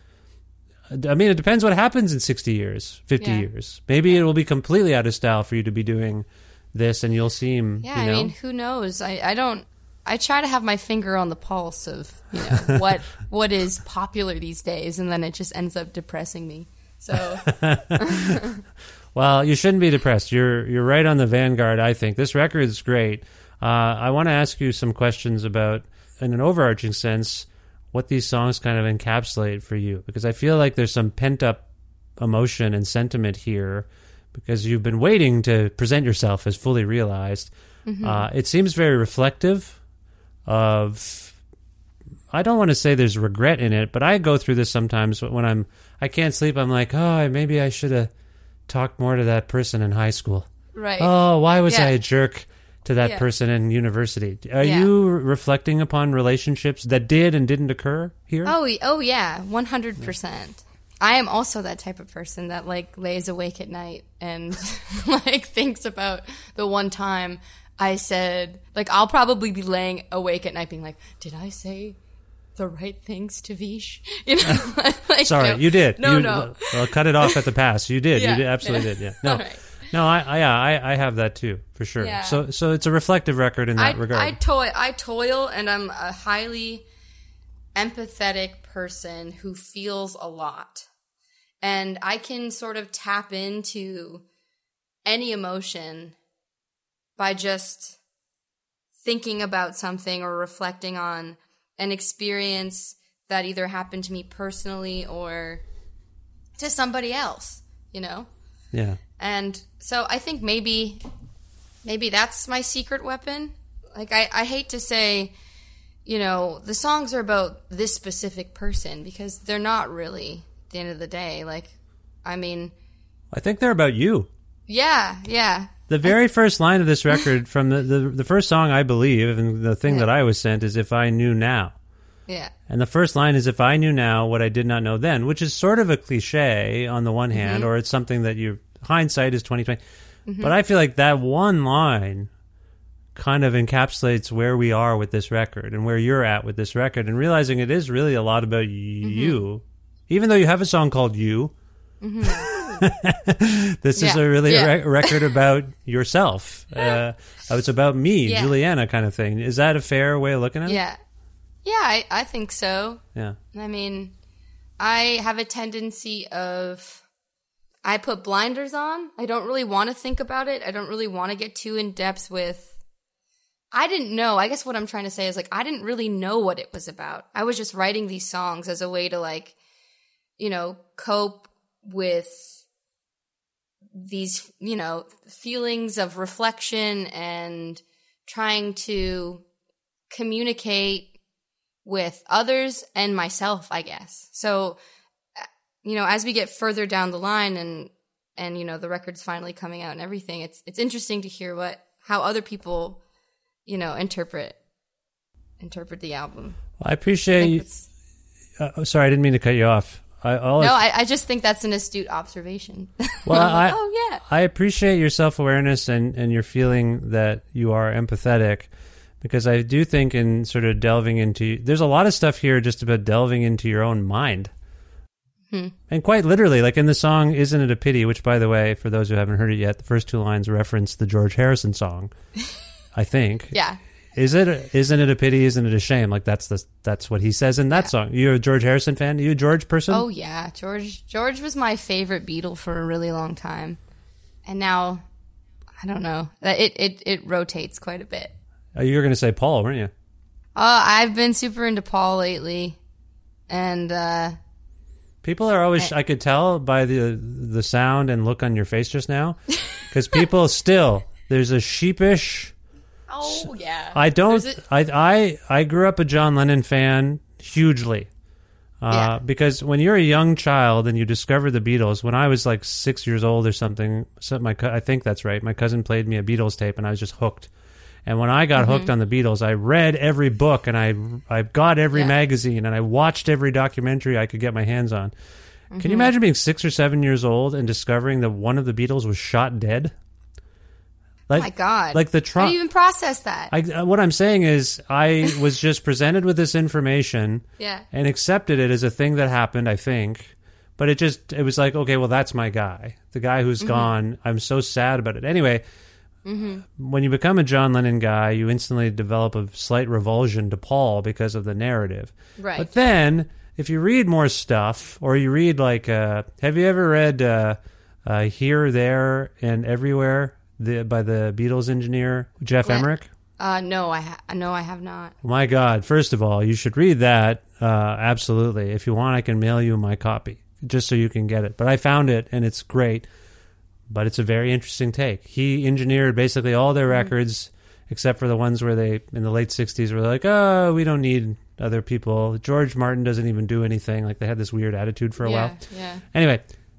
I mean, it depends what happens in sixty years, fifty yeah. years. Maybe yeah. it will be completely out of style for you to be doing this and you'll seem, yeah, you know? I mean, who knows? I, I don't, I try to have my finger on the pulse of, you know, what what is popular these days, and then it just ends up depressing me. So. Well, you shouldn't be depressed. You're, you're right on the vanguard, I think. This record is great. Uh, I want to ask you some questions about, in an overarching sense, what these songs kind of encapsulate for you. Because I feel like there's some pent-up emotion and sentiment here because you've been waiting to present yourself as fully realized. Mm-hmm. Uh, it seems very reflective of... I don't want to say there's regret in it, but I go through this sometimes when I'm... I can't sleep. I'm like, oh, maybe I should have talked more to that person in high school. Right. Oh, why was yeah. I a jerk to that yeah. person in university? Are yeah. you reflecting upon relationships that did and didn't occur here? Oh, oh yeah, one hundred percent. I am also that type of person that like lays awake at night and like thinks about the one time I said, like I'll probably be laying awake at night being like, did I say the right things to Vish? You know, like, Sorry, no. you did. No, you, no. Well, cut it off at the pass. You did. Yeah. You did, absolutely Yeah. did. Yeah. No. Right. No, I, I, yeah, I, I have that too, for sure. Yeah. So, so it's a reflective record in that I, regard. I toil, I toil, and I'm a highly empathetic person who feels a lot, and I can sort of tap into any emotion by just thinking about something or reflecting on an experience that either happened to me personally or to somebody else, you know? Yeah. And so I think maybe maybe that's my secret weapon. Like, I, I hate to say, you know, the songs are about this specific person because they're not really at the end of the day. Like, I mean... I think they're about you. Yeah, yeah. The very first line of this record from the, the, the first song, I believe, and the thing Yeah. that I was sent is If I Knew Now. Yeah. And the first line is, if I knew now what I did not know then, which is sort of a cliche on the one hand, mm-hmm. or it's something that you, hindsight is twenty twenty. Mm-hmm. But I feel like that one line kind of encapsulates where we are with this record and where you're at with this record, and realizing it is really a lot about mm-hmm. you, even though you have a song called You. Mm-hmm. This yeah. is a really yeah. re- record about yourself. Uh, it's about me, yeah. Juliana, kind of thing. Is that a fair way of looking at it? Yeah. Yeah, I, I think so. Yeah. I mean, I have a tendency of, I put blinders on. I don't really want to think about it. I don't really want to get too in depth with, I didn't know. I guess what I'm trying to say is, like, I didn't really know what it was about. I was just writing these songs as a way to, like, you know, cope with these, you know, feelings of reflection and trying to communicate with others and myself, I guess. So, you know, as we get further down the line and, and, you know, the record's finally coming out and everything, it's, it's interesting to hear what, how other people, you know, interpret, interpret the album. Well, I appreciate you. Uh, sorry, I didn't mean to cut you off. I, all no, I, I just think that's an astute observation. Well, like, I, oh yeah, I appreciate your self-awareness and, and your feeling that you are empathetic, because I do think in sort of delving into, there's a lot of stuff here just about delving into your own mind. Hmm. And quite literally, like in the song Isn't It a Pity, which, by the way, for those who haven't heard it yet, the first two lines reference the George Harrison song, I think. Yeah. Is it, isn't it a pity, isn't it a shame? Like, that's the that's what he says in that yeah. song. You're a George Harrison fan? Are you a George person? Oh, yeah. George George was my favorite Beatle for a really long time. And now, I don't know. It, it, it rotates quite a bit. Oh, you were going to say Paul, weren't you? Uh, I've been super into Paul lately. And, uh... people are always... I, I could tell by the the sound and look on your face just now. Because people still... There's a sheepish... Oh, yeah. I don't... A- I, I, I grew up a John Lennon fan hugely. Uh, yeah. Because when you're a young child and you discover the Beatles, when I was like six years old or something, so my I think that's right, my cousin played me a Beatles tape and I was just hooked. And when I got mm-hmm. hooked on the Beatles, I read every book and I I got every yeah. magazine and I watched every documentary I could get my hands on. Mm-hmm. Can you imagine being six or seven years old and discovering that one of the Beatles was shot dead? Like, oh my God. Like the tra- How do you even process that? I, what I'm saying is I was just presented with this information yeah. and accepted it as a thing that happened, I think. But it just, it was like, okay, well, that's my guy. The guy who's mm-hmm. gone. I'm so sad about it. Anyway, mm-hmm. when you become a John Lennon guy, you instantly develop a slight revulsion to Paul because of the narrative. Right. But then, if you read more stuff, or you read like, uh, have you ever read uh, uh, Here, There, and Everywhere? The, by the Beatles engineer, Jeff what? Emmerich? Uh, no, I ha- no, I have not. My God, first of all, you should read that. Uh, absolutely. If you want, I can mail you my copy, just so you can get it. But I found it, and it's great. But it's a very interesting take. He engineered basically all their mm-hmm. records, except for the ones where they, in the late sixties, were like, oh, we don't need other people. George Martin doesn't even do anything. Like, they had this weird attitude for a yeah, while. Yeah. Anyway,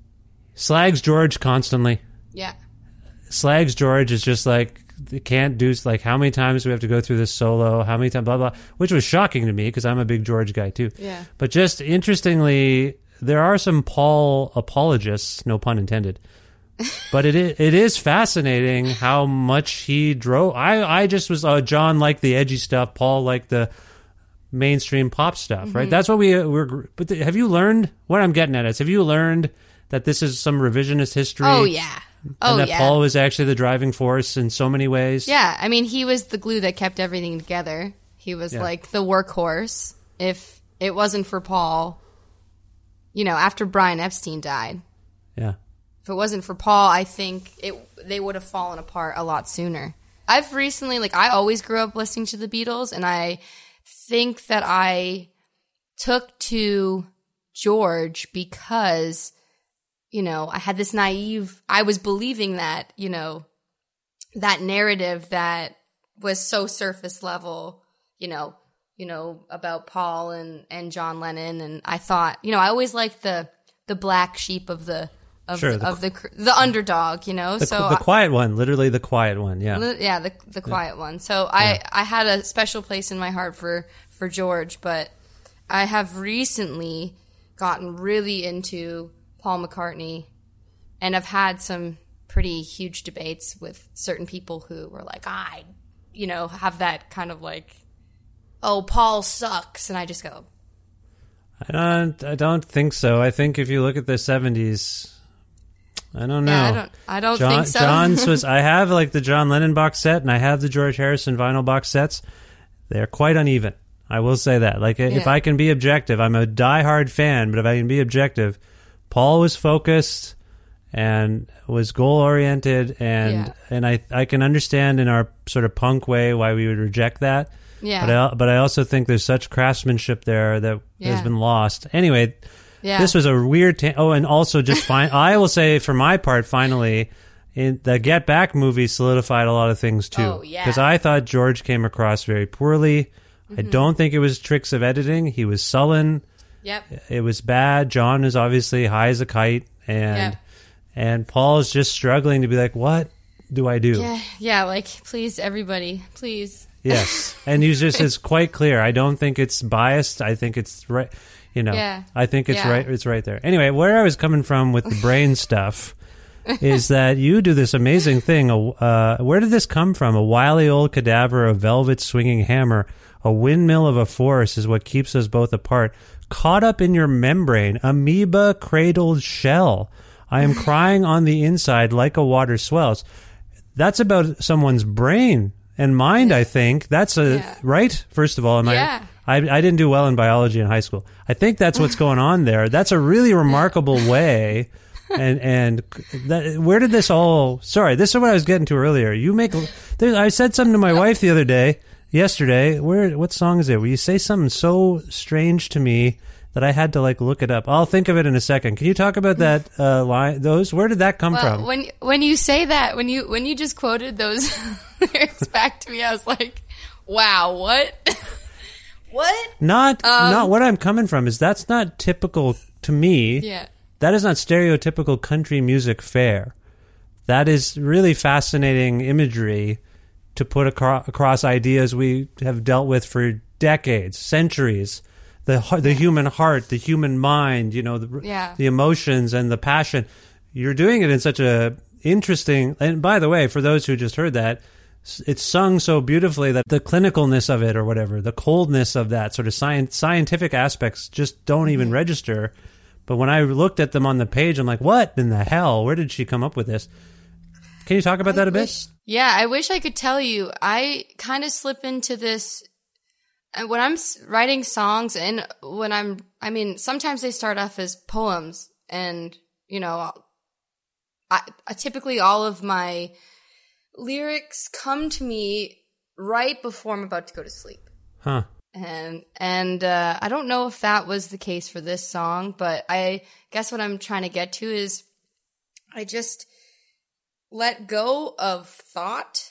slags George constantly. Yeah. Slags George is just like, can't do, like, how many times do we have to go through this solo? How many times, blah, blah, which was shocking to me because I'm a big George guy too. Yeah. But just interestingly, there are some Paul apologists, no pun intended, but it is, it is fascinating how much he drove. I, I just was, uh, John liked the edgy stuff, Paul liked the mainstream pop stuff, mm-hmm. right? That's what we were, but the, have you learned, what I'm getting at is, have you learned that this is some revisionist history? Oh, yeah. Oh, and that yeah. Paul was actually the driving force in so many ways. Yeah, I mean, he was the glue that kept everything together. He was yeah. like the workhorse. If it wasn't for Paul, you know, after Brian Epstein died. Yeah. If it wasn't for Paul, I think it they would have fallen apart a lot sooner. I've recently, like, I always grew up listening to the Beatles, and I think that I took to George because, you know, I had this naive, I was believing that, you know, that narrative that was so surface level, you know, you know, about Paul and, and John Lennon. And I thought, you know, I always liked the, the black sheep of the, of, sure, the, the, of the, the underdog, you know, the, so the quiet one, literally the quiet one. Yeah. Yeah. The, the quiet yeah. one. So I, yeah. I had a special place in my heart for, for George, but I have recently gotten really into Paul McCartney, and I've had some pretty huge debates with certain people who were like, I, you know, have that kind of like, oh, Paul sucks. And I just go, I don't, I don't think so. I think if you look at the seventies, I don't know. Yeah, I don't, I don't John, think so. John's was, I have like the John Lennon box set and I have the George Harrison vinyl box sets. They're quite uneven. I will say that. Like, yeah. if I can be objective, I'm a diehard fan, but if I can be objective, Paul was focused and was goal-oriented, and Yeah. and I I can understand in our sort of punk way why we would reject that. Yeah. But I, but I also think there's such craftsmanship there that Yeah. has been lost. Anyway, Yeah. this was a weird... Ta- oh, and also just fine. I will say, for my part, finally, in the Get Back movie solidified a lot of things, too. Oh, yeah. Because I thought George came across very poorly. Mm-hmm. I don't think it was tricks of editing. He was sullen. Yep. It was bad. John is obviously high as a kite, and Yep. and Paul is just struggling to be like, what do I do? Yeah, yeah, like, please, everybody, please. Yes, and he's just it's quite clear. I don't think it's biased. I think it's right. You know, Yeah. I think it's Yeah. right. It's right there. Anyway, where I was coming from with the brain stuff is that you do this amazing thing. Uh, where did this come from? A wily old cadaver, a velvet swinging hammer, a windmill of a force is what keeps us both apart. Caught up in your membrane, amoeba cradled shell. I am crying on the inside like a water swells. That's about someone's brain and mind, I think. That's a Yeah. right. First of all, am Yeah. I, I I didn't do well in biology in high school. I think that's what's going on there. That's a really remarkable way. And and that, where did this all? Sorry, this is what I was getting to earlier. You make. There, I said something to my wife the other day, yesterday. Where? What song is it? Where you say something so strange to me that I had to like look it up. I'll think of it in a second. Can you talk about that uh, line? Those. Where did that come Well, from? when when you say that, when you when you just quoted those lyrics back to me, I was like, wow, what? What? Not Um, not what I'm coming from is that's not typical to me. Yeah. That is not stereotypical country music fare. That is really fascinating imagery to put acro- across ideas we have dealt with for decades, centuries. The heart, the human heart, the human mind, you know, the, Yeah. the emotions and the passion. You're doing it in such a interesting. And by the way, for those who just heard that, it's sung so beautifully that the clinicalness of it, or whatever, the coldness of that sort of science, scientific aspects, just don't even Mm-hmm. register. But when I looked at them on the page, I'm like, what in the hell? Where did she come up with this? Can you talk about that a bit? Wish- yeah, I wish I could tell you. I kind of slip into this and when I'm s- writing songs, and when I'm, I mean, sometimes they start off as poems, and you know, I, I typically all of my lyrics come to me right before I'm about to go to sleep. Huh. And and uh, I don't know if that was the case for this song, but I guess what I'm trying to get to is I just let go of thought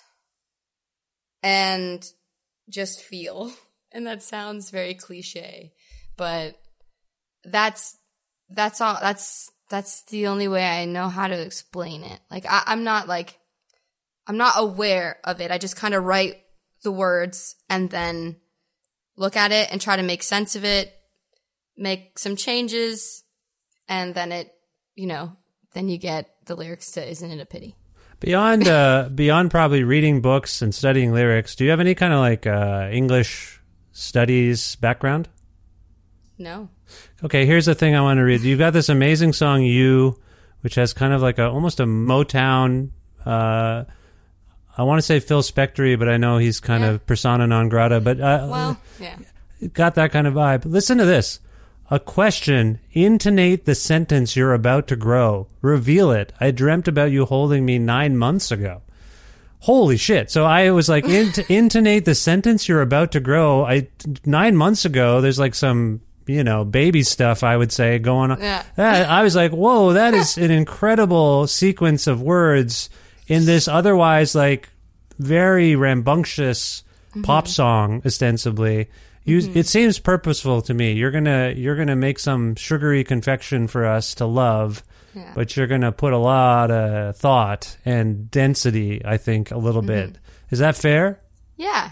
and just feel. And that sounds very cliche, but that's that's all. That's that's the only way I know how to explain it. Like I, I'm not like I'm not aware of it. I just kind of write the words and then look at it and try to make sense of it, make some changes, and then it, you know, then you get the lyrics to "Isn't It a Pity?" Beyond uh, beyond probably reading books and studying lyrics, do you have any kind of like uh, English studies background? No. Okay, here's the thing I want to read. You've got this amazing song, You, which has kind of like a almost a Motown, uh, I want to say Phil Spector, but I know he's kind Yeah. of persona non grata, but uh, Well, yeah. got that kind of vibe. Listen to this. A question. Intonate the sentence you're about to grow. Reveal it. I dreamt about you holding me nine months ago. Holy shit. So I was like, int- intonate the sentence you're about to grow. I Nine months ago, there's like some, you know, baby stuff, I would say, going on. Yeah. That, I was like, whoa, that is an incredible sequence of words in this otherwise like very rambunctious Mm-hmm. pop song, ostensibly. You, Mm-hmm. It seems purposeful to me. You're gonna you're gonna make some sugary confection for us to love, Yeah. but you're gonna put a lot of thought and density, I think, a little Mm-hmm. bit. Is that fair? Yeah.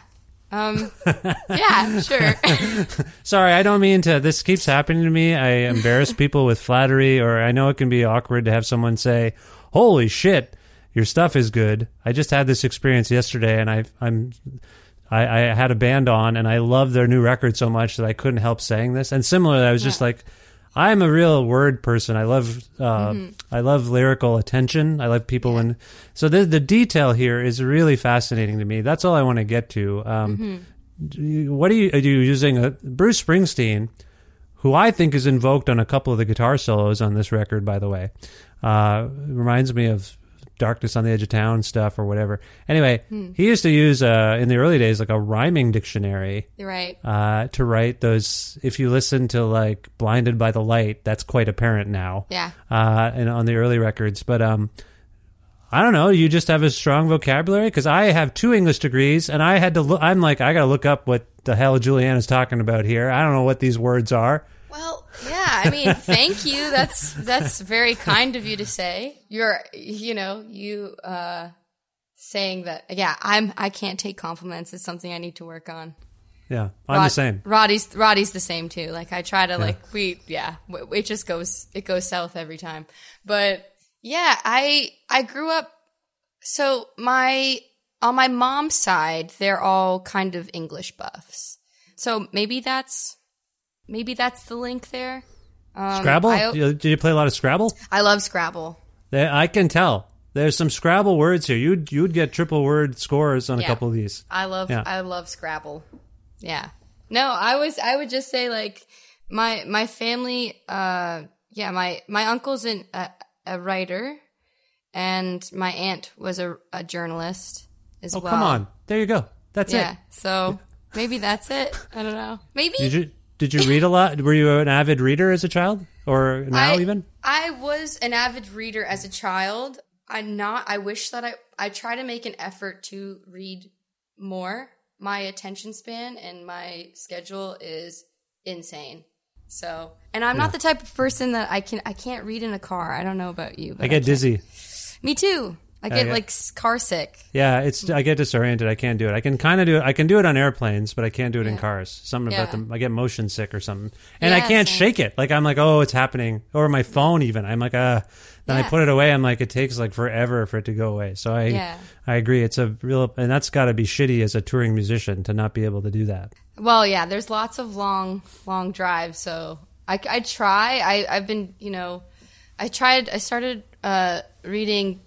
Um, yeah, sure. Sorry, I don't mean to. This keeps happening to me. I embarrass people with flattery, or I know it can be awkward to have someone say, "Holy shit, your stuff is good." I just had this experience yesterday, and I, I'm, I, I had a band on, and I love their new record so much that I couldn't help saying this. And similarly, I was yeah. just like, I'm a real word person. I love, uh, mm-hmm. I love lyrical attention. I like people yeah. when. So the the detail here is really fascinating to me. That's all I want to get to. Um, mm-hmm. What are you, are you using? A, Bruce Springsteen, who I think is invoked on a couple of the guitar solos on this record, by the way, uh, reminds me of Darkness on the Edge of Town stuff or whatever. Anyway, hmm. he used to use uh, in the early days like a rhyming dictionary, right? Uh, to write those. If you listen to like "Blinded by the Light," that's quite apparent now. Yeah. Uh, and on the early records, but um, I don't know. You just have a strong vocabulary because I have two English degrees, and I had to look. I'm like, I got to look up what the hell Juliana's talking about here. I don't know what these words are. Well, yeah, I mean, thank you. That's that's very kind of you to say. You're, you know, you uh, saying that. Yeah, I'm. I can't take compliments. It's something I need to work on. Yeah, I'm Rod, the same. Roddy's Roddy's the same too. Like I try to yeah. like we yeah. It just goes it goes south every time. But yeah, I I grew up. So my on my mom's side, they're all kind of English buffs. So maybe that's. Maybe that's the link there. Um, Scrabble? I, Did you play a lot of Scrabble? I love Scrabble. I can tell. There's some Scrabble words here. You'd you'd get triple word scores on yeah. a couple of these. I love yeah. I love Scrabble. Yeah. No, I was I would just say like my my family. Uh, yeah, my my uncle's an, a, a writer, and my aunt was a, a journalist as oh, well. Oh, come on! There you go. That's yeah, it. Yeah. So maybe that's it. I don't know. Maybe. Did you Did you read a lot? Were you an avid reader as a child, or now I, even? I was an avid reader as a child. I'm not. I wish that I. I try to make an effort to read more. My attention span and my schedule is insane. So, and I'm yeah. not the type of person that I can. I can't read in a car. I don't know about you. But I get I dizzy. Me too. I get, I get like car sick. Yeah, it's I get disoriented. I can't do it. I can kind of do it. I can do it on airplanes, but I can't do it yeah. in cars. Something yeah. about them. I get motion sick or something, and yeah, I can't same. shake it. Like I'm like, oh, it's happening. Or my phone even. I'm like, uh. Then yeah. I put it away. I'm like, it takes like forever for it to go away. So I, yeah. I agree. It's a real, and that's got to be shitty as a touring musician to not be able to do that. Well, yeah. There's lots of long, long drives. So I, I try. I, I've been, you know, I tried. I started uh, reading.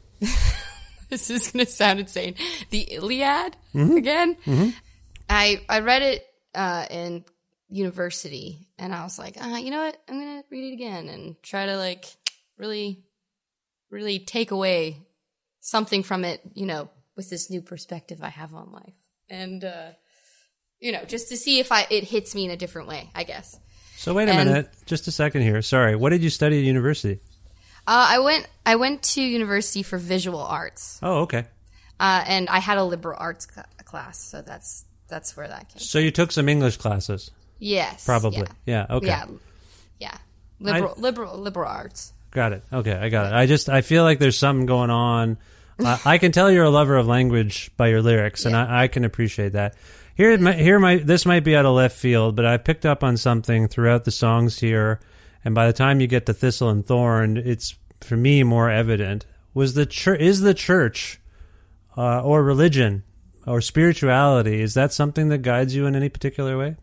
This is going to sound insane. The Iliad mm-hmm. again. Mm-hmm. I I read it uh, in university, and I was like, uh, you know what? I'm going to read it again and try to like really, really take away something from it. You know, with this new perspective I have on life, and uh, you know, just to see if I it hits me in a different way, I guess. So wait a and, minute, just a second here. Sorry, what did you study at university? Uh, I went. I went to university for visual arts. Oh, okay. Uh, and I had a liberal arts cl- class, so that's that's where that came. So you took some English classes. Yes. Probably. Yeah. yeah okay. Yeah. Yeah. Liberal, I, liberal, liberal arts. Got it. Okay, I got it. I just I feel like there's something going on. uh, I can tell you're a lover of language by your lyrics, and yeah. I, I can appreciate that. Here, my, here, my this might be out of left field, but I picked up on something throughout the songs here. And by the time you get to Thistle and Thorn, it's, for me, more evident. Was the church, is the church uh, or religion or spirituality, is that something that guides you in any particular way?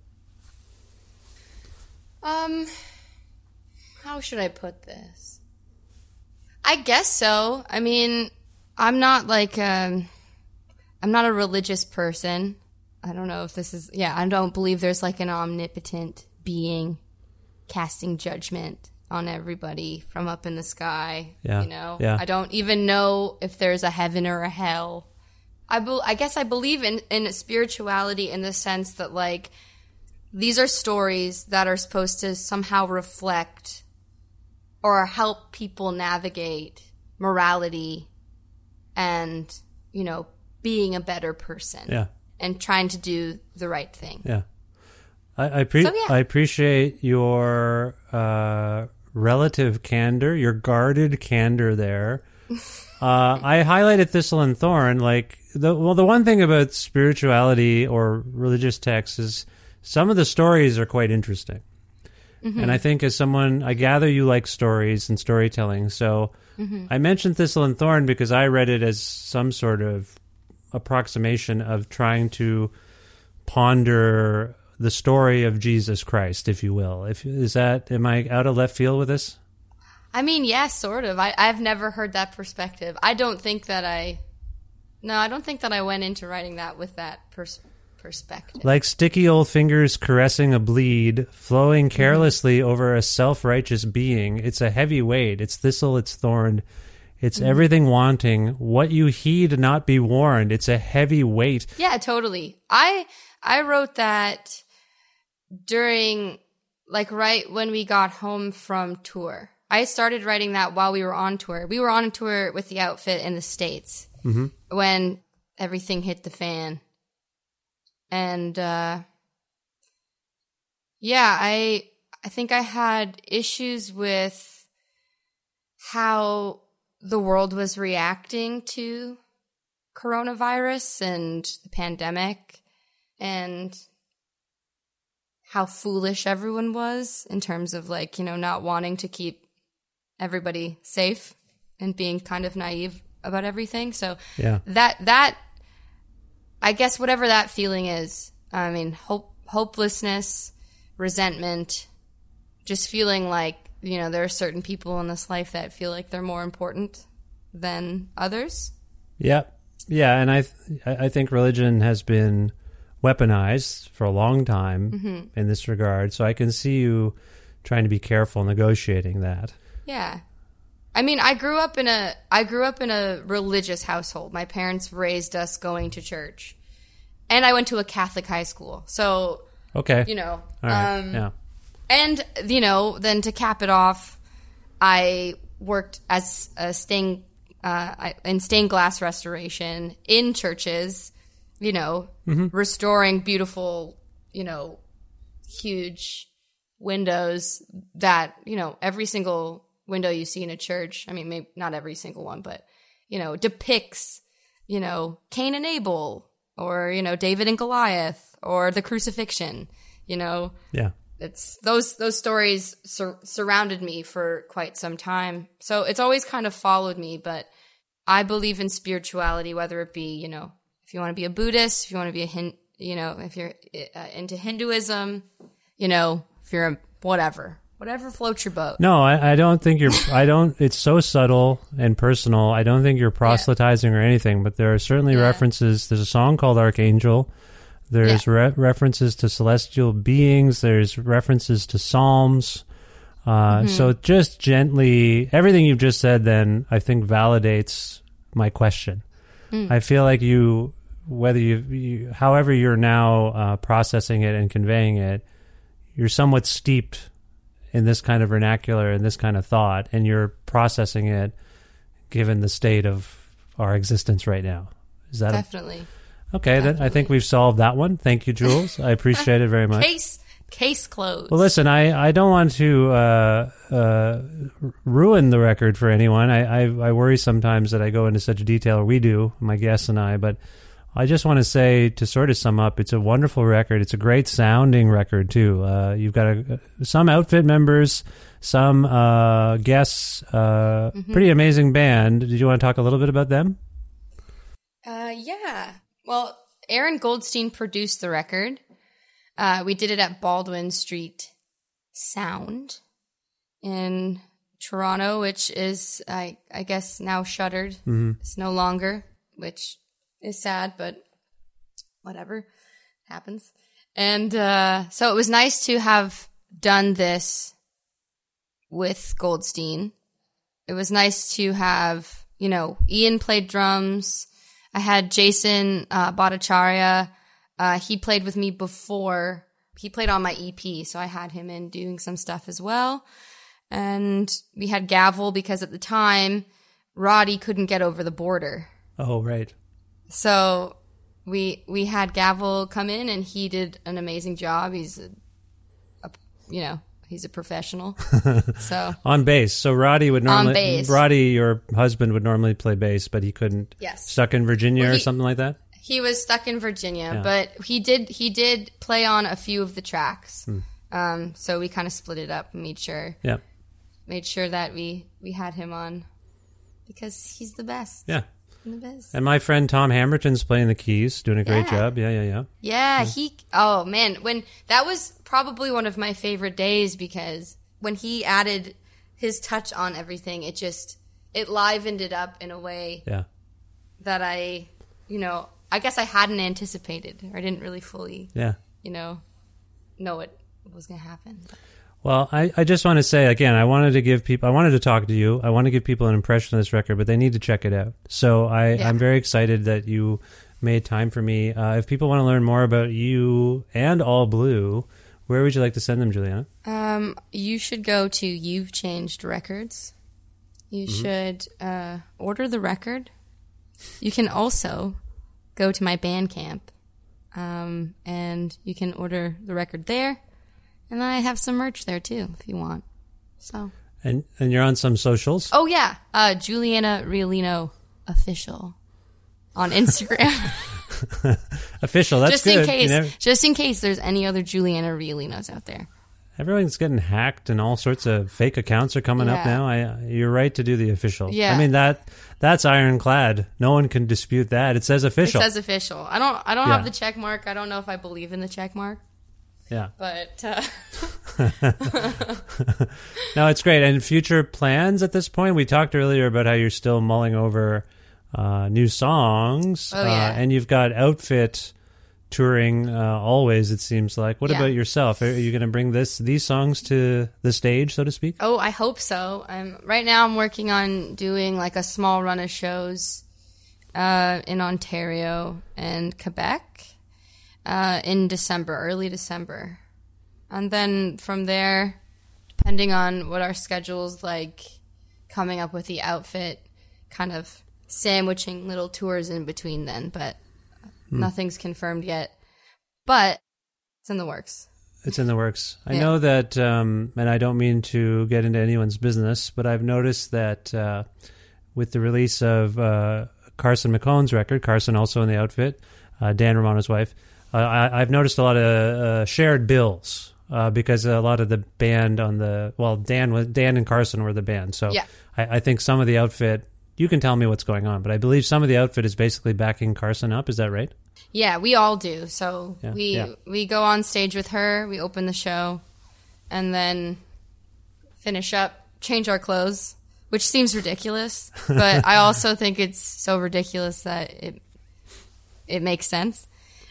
Um, how should I put this? I guess so. I mean, I'm not like, um, I'm not a religious person. I don't know if this is, yeah, I don't believe there's like an omnipotent being casting judgment on everybody from up in the sky. Yeah. You know, yeah. I don't even know if there's a heaven or a hell. I, be- I guess I believe in, in spirituality in the sense that like these are stories that are supposed to somehow reflect or help people navigate morality and, you know, being a better person. Yeah. And trying to do the right thing. Yeah. I I, pre- so, yeah. I appreciate your uh, relative candor, your guarded candor there. uh, I highlighted Thistle and Thorn. Like the well, the one thing about spirituality or religious texts is some of the stories are quite interesting. Mm-hmm. And I think as someone, I gather you like stories and storytelling. So mm-hmm. I mentioned Thistle and Thorn because I read it as some sort of approximation of trying to ponder the story of Jesus Christ, if you will. If is that, am I out of left field with this? I mean, yes, yeah, sort of. I, I've never heard that perspective. I don't think that I, no, I don't think that I went into writing that with that pers- perspective. Like sticky old fingers caressing a bleed, flowing carelessly mm-hmm. over a self-righteous being. It's a heavy weight. It's thistle, it's thorn. It's mm-hmm. everything wanting. What you heed not be warned. It's a heavy weight. Yeah, totally. I I wrote that during, like, right when we got home from tour. I started writing that while we were on tour. We were on a tour with the outfit in the States mm-hmm. when everything hit the fan. And, uh, yeah, I I think I had issues with how the world was reacting to coronavirus and the pandemic and how foolish everyone was in terms of, like, you know, not wanting to keep everybody safe and being kind of naive about everything. So yeah. that, that, I guess whatever that feeling is, I mean, hope, hopelessness, resentment, just feeling like, you know, there are certain people in this life that feel like they're more important than others. Yeah. Yeah. And I, th- I think religion has been weaponized for a long time mm-hmm. in this regard. So I can see you trying to be careful negotiating that. Yeah. I mean, I grew up in a I grew up in a religious household. My parents raised us going to church. And I went to a Catholic high school. So, okay. you know, all right. um, yeah. And, you know, then to cap it off, I worked as a stained uh, in stained glass restoration in churches, you know, mm-hmm. restoring beautiful, you know, huge windows that, you know, every single window you see in a church, I mean, maybe not every single one, but, you know, depicts, you know, Cain and Abel or, you know, David and Goliath or the crucifixion, you know. Yeah. It's those those stories sur- surrounded me for quite some time. So it's always kind of followed me, but I believe in spirituality, whether it be, you know, if you want to be a Buddhist, if you want to be a Hin- you know, if you're uh, into Hinduism, you know, if you're a whatever, whatever floats your boat. No, I, I don't think you're, I don't, it's so subtle and personal. I don't think you're proselytizing yeah. or anything, but there are certainly yeah. references. There's a song called Archangel. There's yeah. re- references to celestial beings. There's references to Psalms. Uh, mm-hmm. So just gently, everything you've just said then, I think validates my question. Mm. I feel like you, whether you, you however you're now uh, processing it and conveying it, you're somewhat steeped in this kind of vernacular and this kind of thought, and you're processing it given the state of our existence right now. Is that definitely? A, okay, definitely. Then I think we've solved that one. Thank you, Jules. I appreciate it very much. Case case closed. Well, listen, I, I don't want to uh, uh, ruin the record for anyone. I, I I worry sometimes that I go into such detail, or we do, my guests and I, but I just want to say, to sort of sum up, it's a wonderful record. It's a great sounding record, too. Uh, you've got a, some outfit members, some uh, guests, uh, mm-hmm. pretty amazing band. Did you want to talk a little bit about them? Uh, yeah. Well, Aaron Goldstein produced the record. Uh, we did it at Baldwin Street Sound in Toronto, which is, I, I guess, now shuttered. Mm-hmm. It's no longer, which is sad, but whatever happens. And uh, so it was nice to have done this with Goldstein. It was nice to have, you know, Ian played drums. I had Jason uh, Bhattacharya. Uh, he played with me before. He played on my E P, so I had him in doing some stuff as well. And we had Gavel because at the time, Roddy couldn't get over the border. Oh, right. So we we had Gavel come in, and he did an amazing job. He's, a, a, you know, he's a professional. So on bass. So Roddy would normally, On bass. Roddy, your husband, would normally play bass, but he couldn't. Yes. Stuck in Virginia Well, or he- something like that? he was stuck in Virginia, Yeah. but he did he did play on a few of the tracks. Hmm. Um, so we kind of split it up and made sure Yeah. made sure that we we had him on because he's the best. Yeah. The best. And my friend Tom Hammerton's playing the keys, doing a great Yeah. job. Yeah, yeah, yeah. Yeah, he. Oh man, when that was probably one of my favorite days because when he added his touch on everything, it just it livened it up in a way Yeah. that I, you know, I guess I hadn't anticipated or I didn't really fully, Yeah. you know, know what was going to happen. Well, I, I just want to say, again, I wanted to give people, I wanted to talk to you. I want to give people an impression of this record, but they need to check it out. So I, Yeah. I'm very excited that you made time for me. Uh, if people want to learn more about you and All Blue, where would you like to send them, Juliana? Um, you should go to You've Changed Records. You Mm-hmm. should uh, order the record. You can also go to my Bandcamp, um, and you can order the record there. And I have some merch there too, if you want. So. And and you're on some socials? Oh yeah, uh, Juliana Riolino official on Instagram. Official, that's just good. in case, You never- just in case there's any other Juliana Riolinos out there. everyone's getting hacked and all sorts of fake accounts are coming up Yeah. now. I, you're right to do the official. Yeah. I mean, that that's ironclad. No one can dispute that. It says official. It says official. I don't. I don't Yeah. have the check mark. I don't know if I believe in the check mark, yeah. but uh, No, it's great. And future plans at this point? We talked earlier about how you're still mulling over uh, new songs. Oh, yeah. Uh, and you've got Outfit touring uh, always, it seems like. What Yeah. about yourself? Are you going to bring this these songs to the stage, so to speak? oh, I hope so. I'm right now. I'm working on doing like a small run of shows uh, in Ontario and Quebec uh, in December, early December, and then from there, depending on what our schedule's like, coming up with the Outfit, kind of sandwiching little tours in between then, but nothing's confirmed yet. But it's in the works. It's in the works. I Yeah. know that, um, and I don't mean to get into anyone's business, but I've noticed that uh, with the release of uh, Carson McCone's record, Carson also in the Outfit, uh, Dan Romano's wife, uh, I, I've noticed a lot of uh, shared bills uh, because a lot of the band on the, well, Dan was Dan and Carson were the band. So Yeah. I, I think some of the Outfit, you can tell me what's going on, but I believe some of the Outfit is basically backing Carson up. Is that right? Yeah, we all do. So Yeah, we yeah. we go on stage with her, we open the show, and then finish up, change our clothes, which seems ridiculous, but I also think it's so ridiculous that it it makes sense.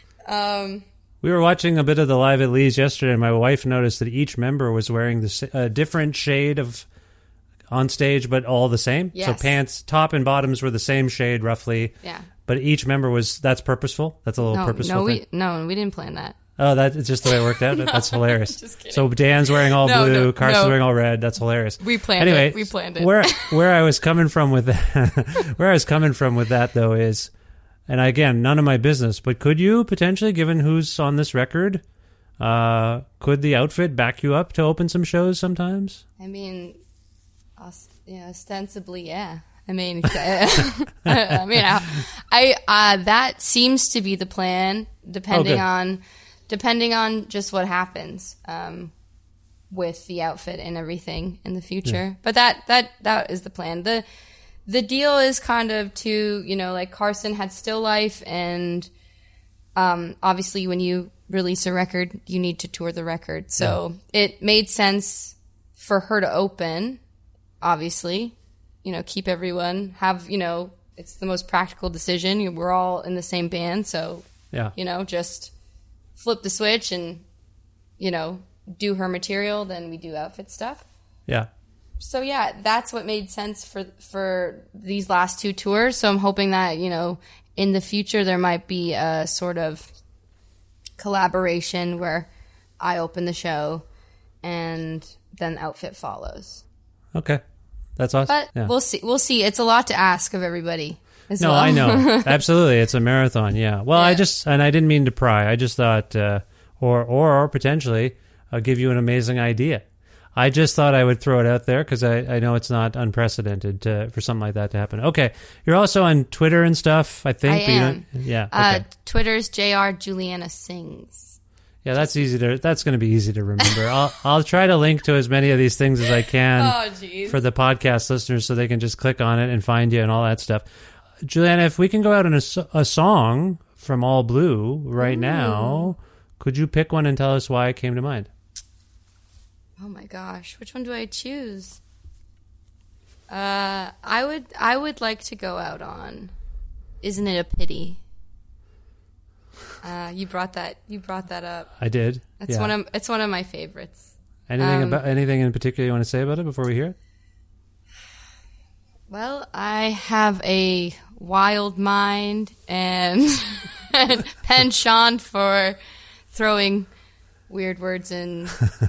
Um, We were watching a bit of the Live at Lee's yesterday, and my wife noticed that each member was wearing a uh, different shade of on stage, but all the same. So Yes. pants, top and bottoms were the same shade roughly. yeah. But each member was, that's purposeful? That's a little No, purposeful no, thing? we no, we didn't plan that. Oh, that, it's just the way it worked out? That's hilarious. Just kidding. So Dan's wearing all No, blue, no, Carson's no. wearing all red. That's hilarious. We planned anyway, it. We planned it. Where, where I was coming from with that, where I was coming from with that, though, is, and again, none of my business, but could you potentially, given who's on this record, uh, could the Outfit back you up to open some shows sometimes? I mean, os- yeah, ostensibly, yeah. I mean, I mean, I, I uh, that seems to be the plan, depending good. on, depending on just what happens um, with the Outfit and everything in the future. But that that that is the plan. the The deal is kind of to, you know, like Carson had Still Life, and um, obviously when you release a record, you need to tour the record. So it made sense for her to open, obviously, you know, keep everyone, have, you know, it's the most practical decision. We're all in the same band. So, Yeah. you know, just flip the switch and, you know, do her material. Then we do Outfit stuff. Yeah. So yeah, that's what made sense for for these last two tours. So I'm hoping that, you know, in the future there might be a sort of collaboration where I open the show and then Outfit follows. Okay. That's awesome. But yeah. we'll see. We'll see. It's a lot to ask of everybody. As No, well. I know. Absolutely. It's a marathon. Yeah. Well, I Yeah. just, and I didn't mean to pry. I just thought, uh, or, or, or potentially uh, give you an amazing idea. I just thought I would throw it out there because I, I know it's not unprecedented to, for something like that to happen. Okay. You're also on Twitter and stuff, I think. I but you am. don't- yeah. Uh, Okay. Twitter's J R Juliana Sings. Yeah, that's easy to. That's going to be easy to remember. I'll I'll try to link to as many of these things as I can Oh, jeez. for the podcast listeners, so they can just click on it and find you and all that stuff. Juliana, if we can go out on a, so- a song from All Blue right Ooh. now, could you pick one and tell us why it came to mind? Oh my gosh, which one do I choose? Uh, I would I would like to go out on Isn't It a Pity? Uh, you brought that you brought that up. I did. It's yeah. one of it's one of my favorites. anything um, about anything in particular you want to say about it before we hear it? Well, I have a wild mind and, and penchant for throwing weird words in.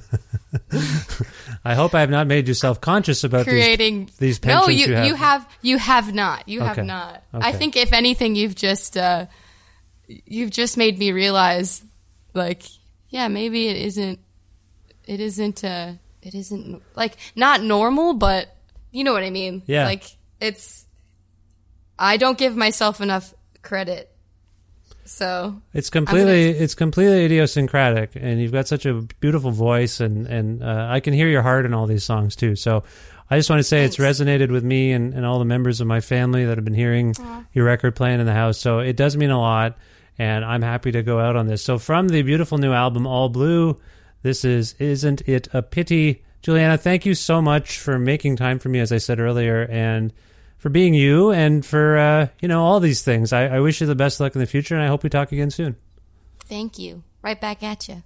I hope I have not made you self-conscious about creating these, these no penchants you, you have. you have you have not you have Okay. not Okay. I think if anything you've just uh you've just made me realize like yeah maybe it isn't it isn't uh it isn't like not normal, but you know what I mean. Yeah. Like it's I don't give myself enough credit. So It's completely it's completely idiosyncratic, and you've got such a beautiful voice, and and uh, I can hear your heart in all these songs too. So I just want to say Thanks. it's resonated with me and, and all the members of my family that have been hearing Aww. your record playing in the house. So it does mean a lot, and I'm happy to go out on this. So from the beautiful new album All Blue, this is Isn't It a Pity? Juliana, thank you so much for making time for me, as I said earlier, and for being you, and for uh, you know all these things. I, I wish you the best luck in the future, and I hope we talk again soon. thank you. Right back at you.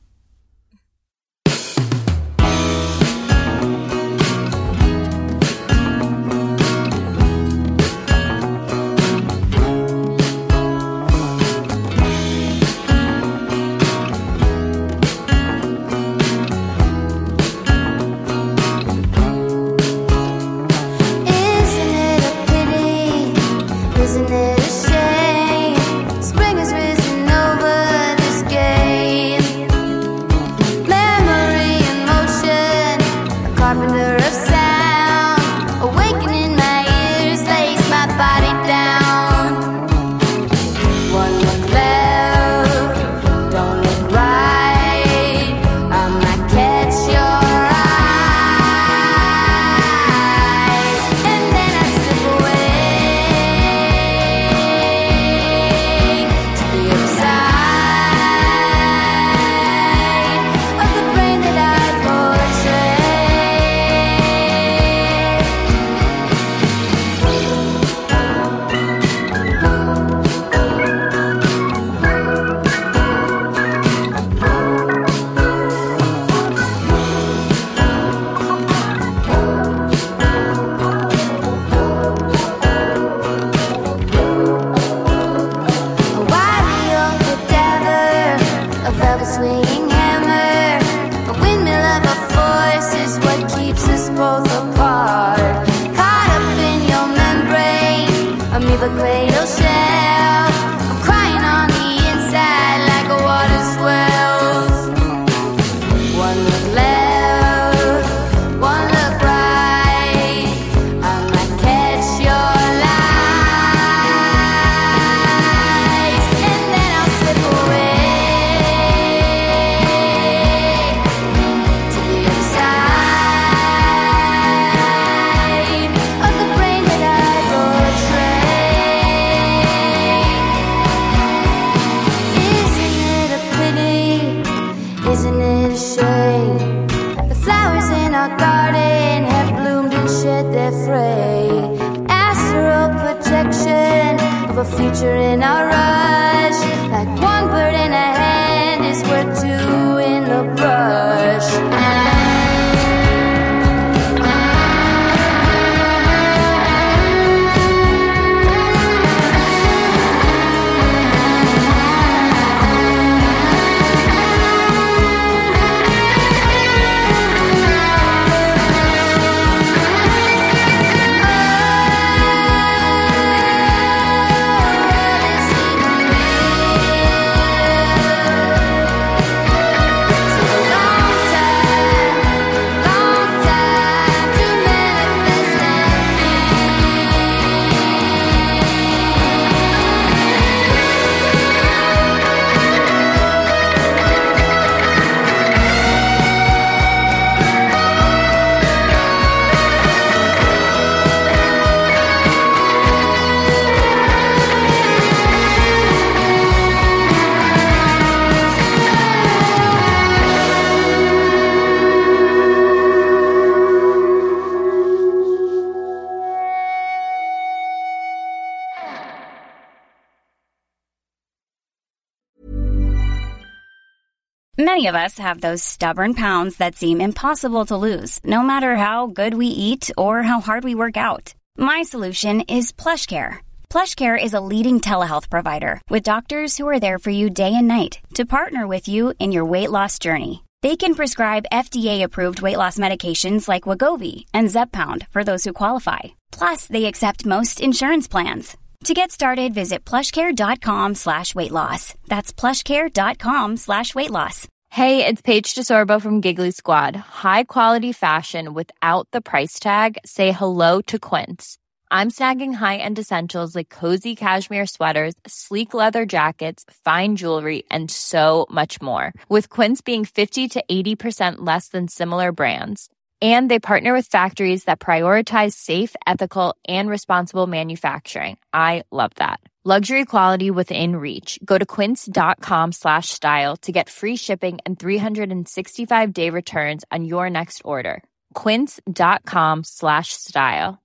Isn't it a pity? Isn't it a shame? Spring has risen over this game. Memory in motion, a carpenter of sound. Awakening my ears, lays my body down. One look left, don't look right. I might catch your eyes, and then I slip away to the other side of the brain that I portray. A wily old cadaver, a velvet swinging hammer, a windmill of a force is what keeps us both apart. Caught up in your membrane, amoeba cradle shell. I'm crying on the inside like a water swells. One look left, one look right. I might catch your lies, and then I'll slip away to the other side of the brain that I portray. Isn't it a pity? Isn't it a shame? The flowers in our garden have bloomed and shed their fray. Astral projection of a future in our rush. Like one bird in a hand is worth two in the brush. Oh, this Many of us have those stubborn pounds that seem impossible to lose, no matter how good we eat or how hard we work out. My solution is PlushCare. PlushCare is a leading telehealth provider with doctors who are there for you day and night to partner with you in your weight loss journey. They can prescribe F D A-approved weight loss medications like Wegovy and Zepbound for those who qualify. Plus, they accept most insurance plans. To get started, visit plushcare.com slash weight loss. That's plushcare.com slash weight loss. Hey, it's Paige DeSorbo from Giggly Squad. High quality fashion without the price tag. Say hello to Quince. I'm snagging high-end essentials like cozy cashmere sweaters, sleek leather jackets, fine jewelry, and so much more. With Quince being fifty to eighty percent less than similar brands. And they partner with factories that prioritize safe, ethical, and responsible manufacturing. I love that. Luxury quality within reach. Go to quince.com slash style to get free shipping and three sixty-five day returns on your next order. Quince.com slash style.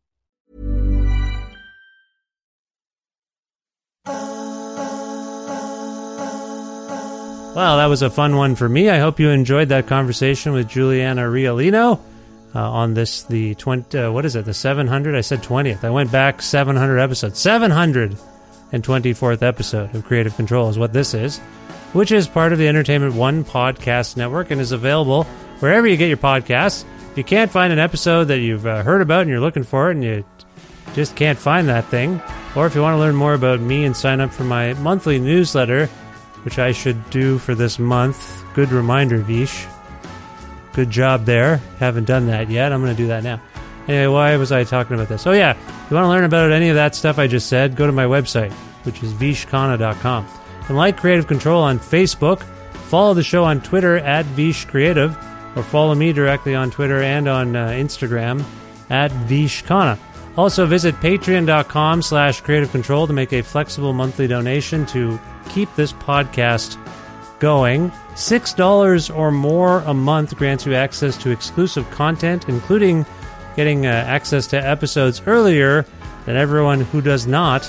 Well, that was a fun one for me. I hope you enjoyed that conversation with Juliana Rialino. Uh, on this, the twenty, uh, what is it, the seven hundred? I said twentieth. I went back seven hundred episodes. seven hundred twenty-fourth episode of Creative Control is what this is, which is part of the Entertainment One podcast network and is available wherever you get your podcasts. If you can't find an episode that you've uh, heard about and you're looking for it and you just can't find that thing, or if you want to learn more about me and sign up for my monthly newsletter, which I should do for this month. Good reminder, Vish. Good job there. Haven't done that yet. I'm going to do that now. Anyway, why was I talking about this? Oh, yeah. If you want to learn about any of that stuff I just said, go to my website, which is vish khanna dot com. And like Creative Control on Facebook, follow the show on Twitter at Vish Creative, or follow me directly on Twitter and on uh, Instagram at Vish Khanna. Also, visit patreon.com slash creative control to make a flexible monthly donation to keep this podcast going. six dollars or more a month grants you access to exclusive content, including getting uh, access to episodes earlier than everyone who does not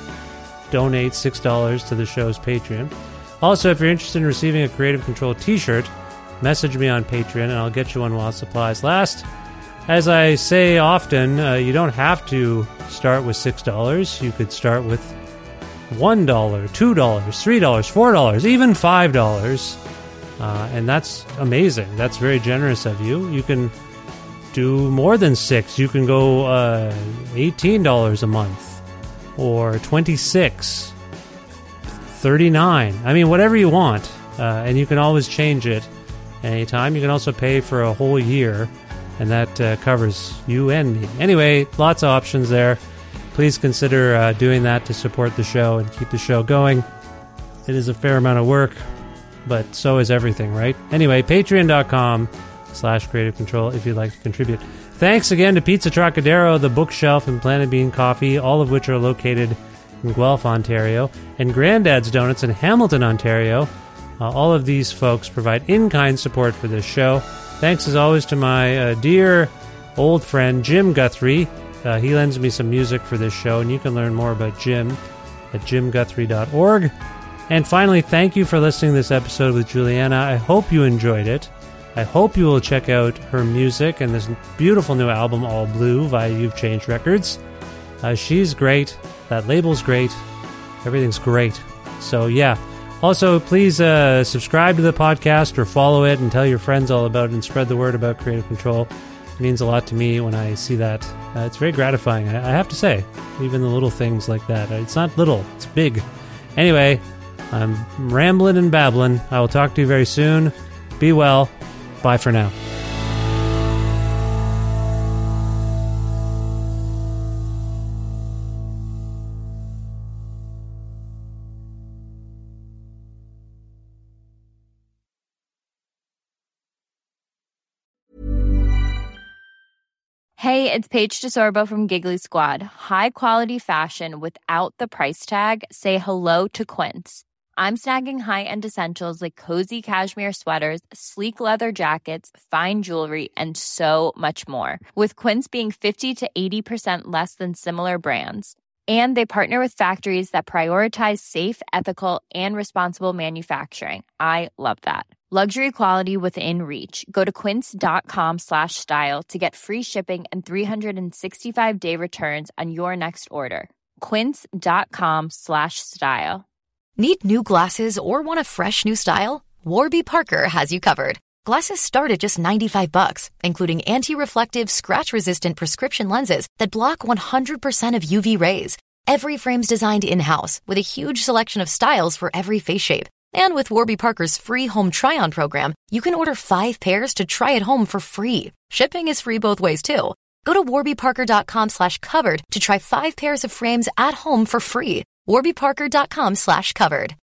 donate six dollars to the show's Patreon. Also, if you're interested in receiving a Creative Control t-shirt, message me on Patreon and I'll get you one while supplies last. As I say often, uh, you don't have to start with six dollars. You could start with one dollar, two dollars, three dollars, four dollars, even five dollars. Uh, and that's amazing. That's very generous of you. You can do more than six. You can go uh, eighteen dollars a month, or twenty-six dollars, thirty-nine dollars. I mean, whatever you want. Uh, and you can always change it anytime. You can also pay for a whole year, and that uh, covers you and me. Anyway, lots of options there. Please consider uh, doing that to support the show and keep the show going. It is a fair amount of work, but so is everything, right? Anyway, patreon.com slash creative control if you'd like to contribute. Thanks again to Pizza Trocadero, The Bookshelf, and Planet Bean Coffee, all of which are located in Guelph, Ontario, and Grandad's Donuts in Hamilton, Ontario. Uh, all of these folks provide in-kind support for this show. Thanks, as always, to my uh, dear old friend, Jim Guthrie. Uh, he lends me some music for this show, and you can learn more about Jim at jim guthrie dot org. And finally, thank you for listening to this episode with Juliana. I hope you enjoyed it. I hope you will check out her music and this beautiful new album, All Blue, via You've Changed Records. Uh, she's great. That label's great. Everything's great. So, yeah. Also, please uh, subscribe to the podcast or follow it and tell your friends all about it and spread the word about Creative Control. It means a lot to me when I see that. Uh, it's very gratifying, I, I have to say. Even the little things like that. It's not little, it's big. Anyway, I'm rambling and babbling. I will talk to you very soon. Be well. Bye for now. Hey, it's Paige DeSorbo from Giggly Squad. High quality fashion without the price tag. Say hello to Quince. I'm snagging high-end essentials like cozy cashmere sweaters, sleek leather jackets, fine jewelry, and so much more. With Quince being fifty to eighty percent less than similar brands. And they partner with factories that prioritize safe, ethical, and responsible manufacturing. I love that. Luxury quality within reach. Go to quince.com slash style to get free shipping and three sixty-five day returns on your next order. Quince.com slash style. Need new glasses or want a fresh new style? Warby Parker has you covered. Glasses start at just ninety-five bucks, including anti-reflective, scratch-resistant prescription lenses that block one hundred percent of U V rays. Every frame's designed in-house with a huge selection of styles for every face shape. And with Warby Parker's free home try-on program, you can order five pairs to try at home for free. Shipping is free both ways, too. Go to warbyparker.com slash covered to try five pairs of frames at home for free. warbyparker.com slash covered.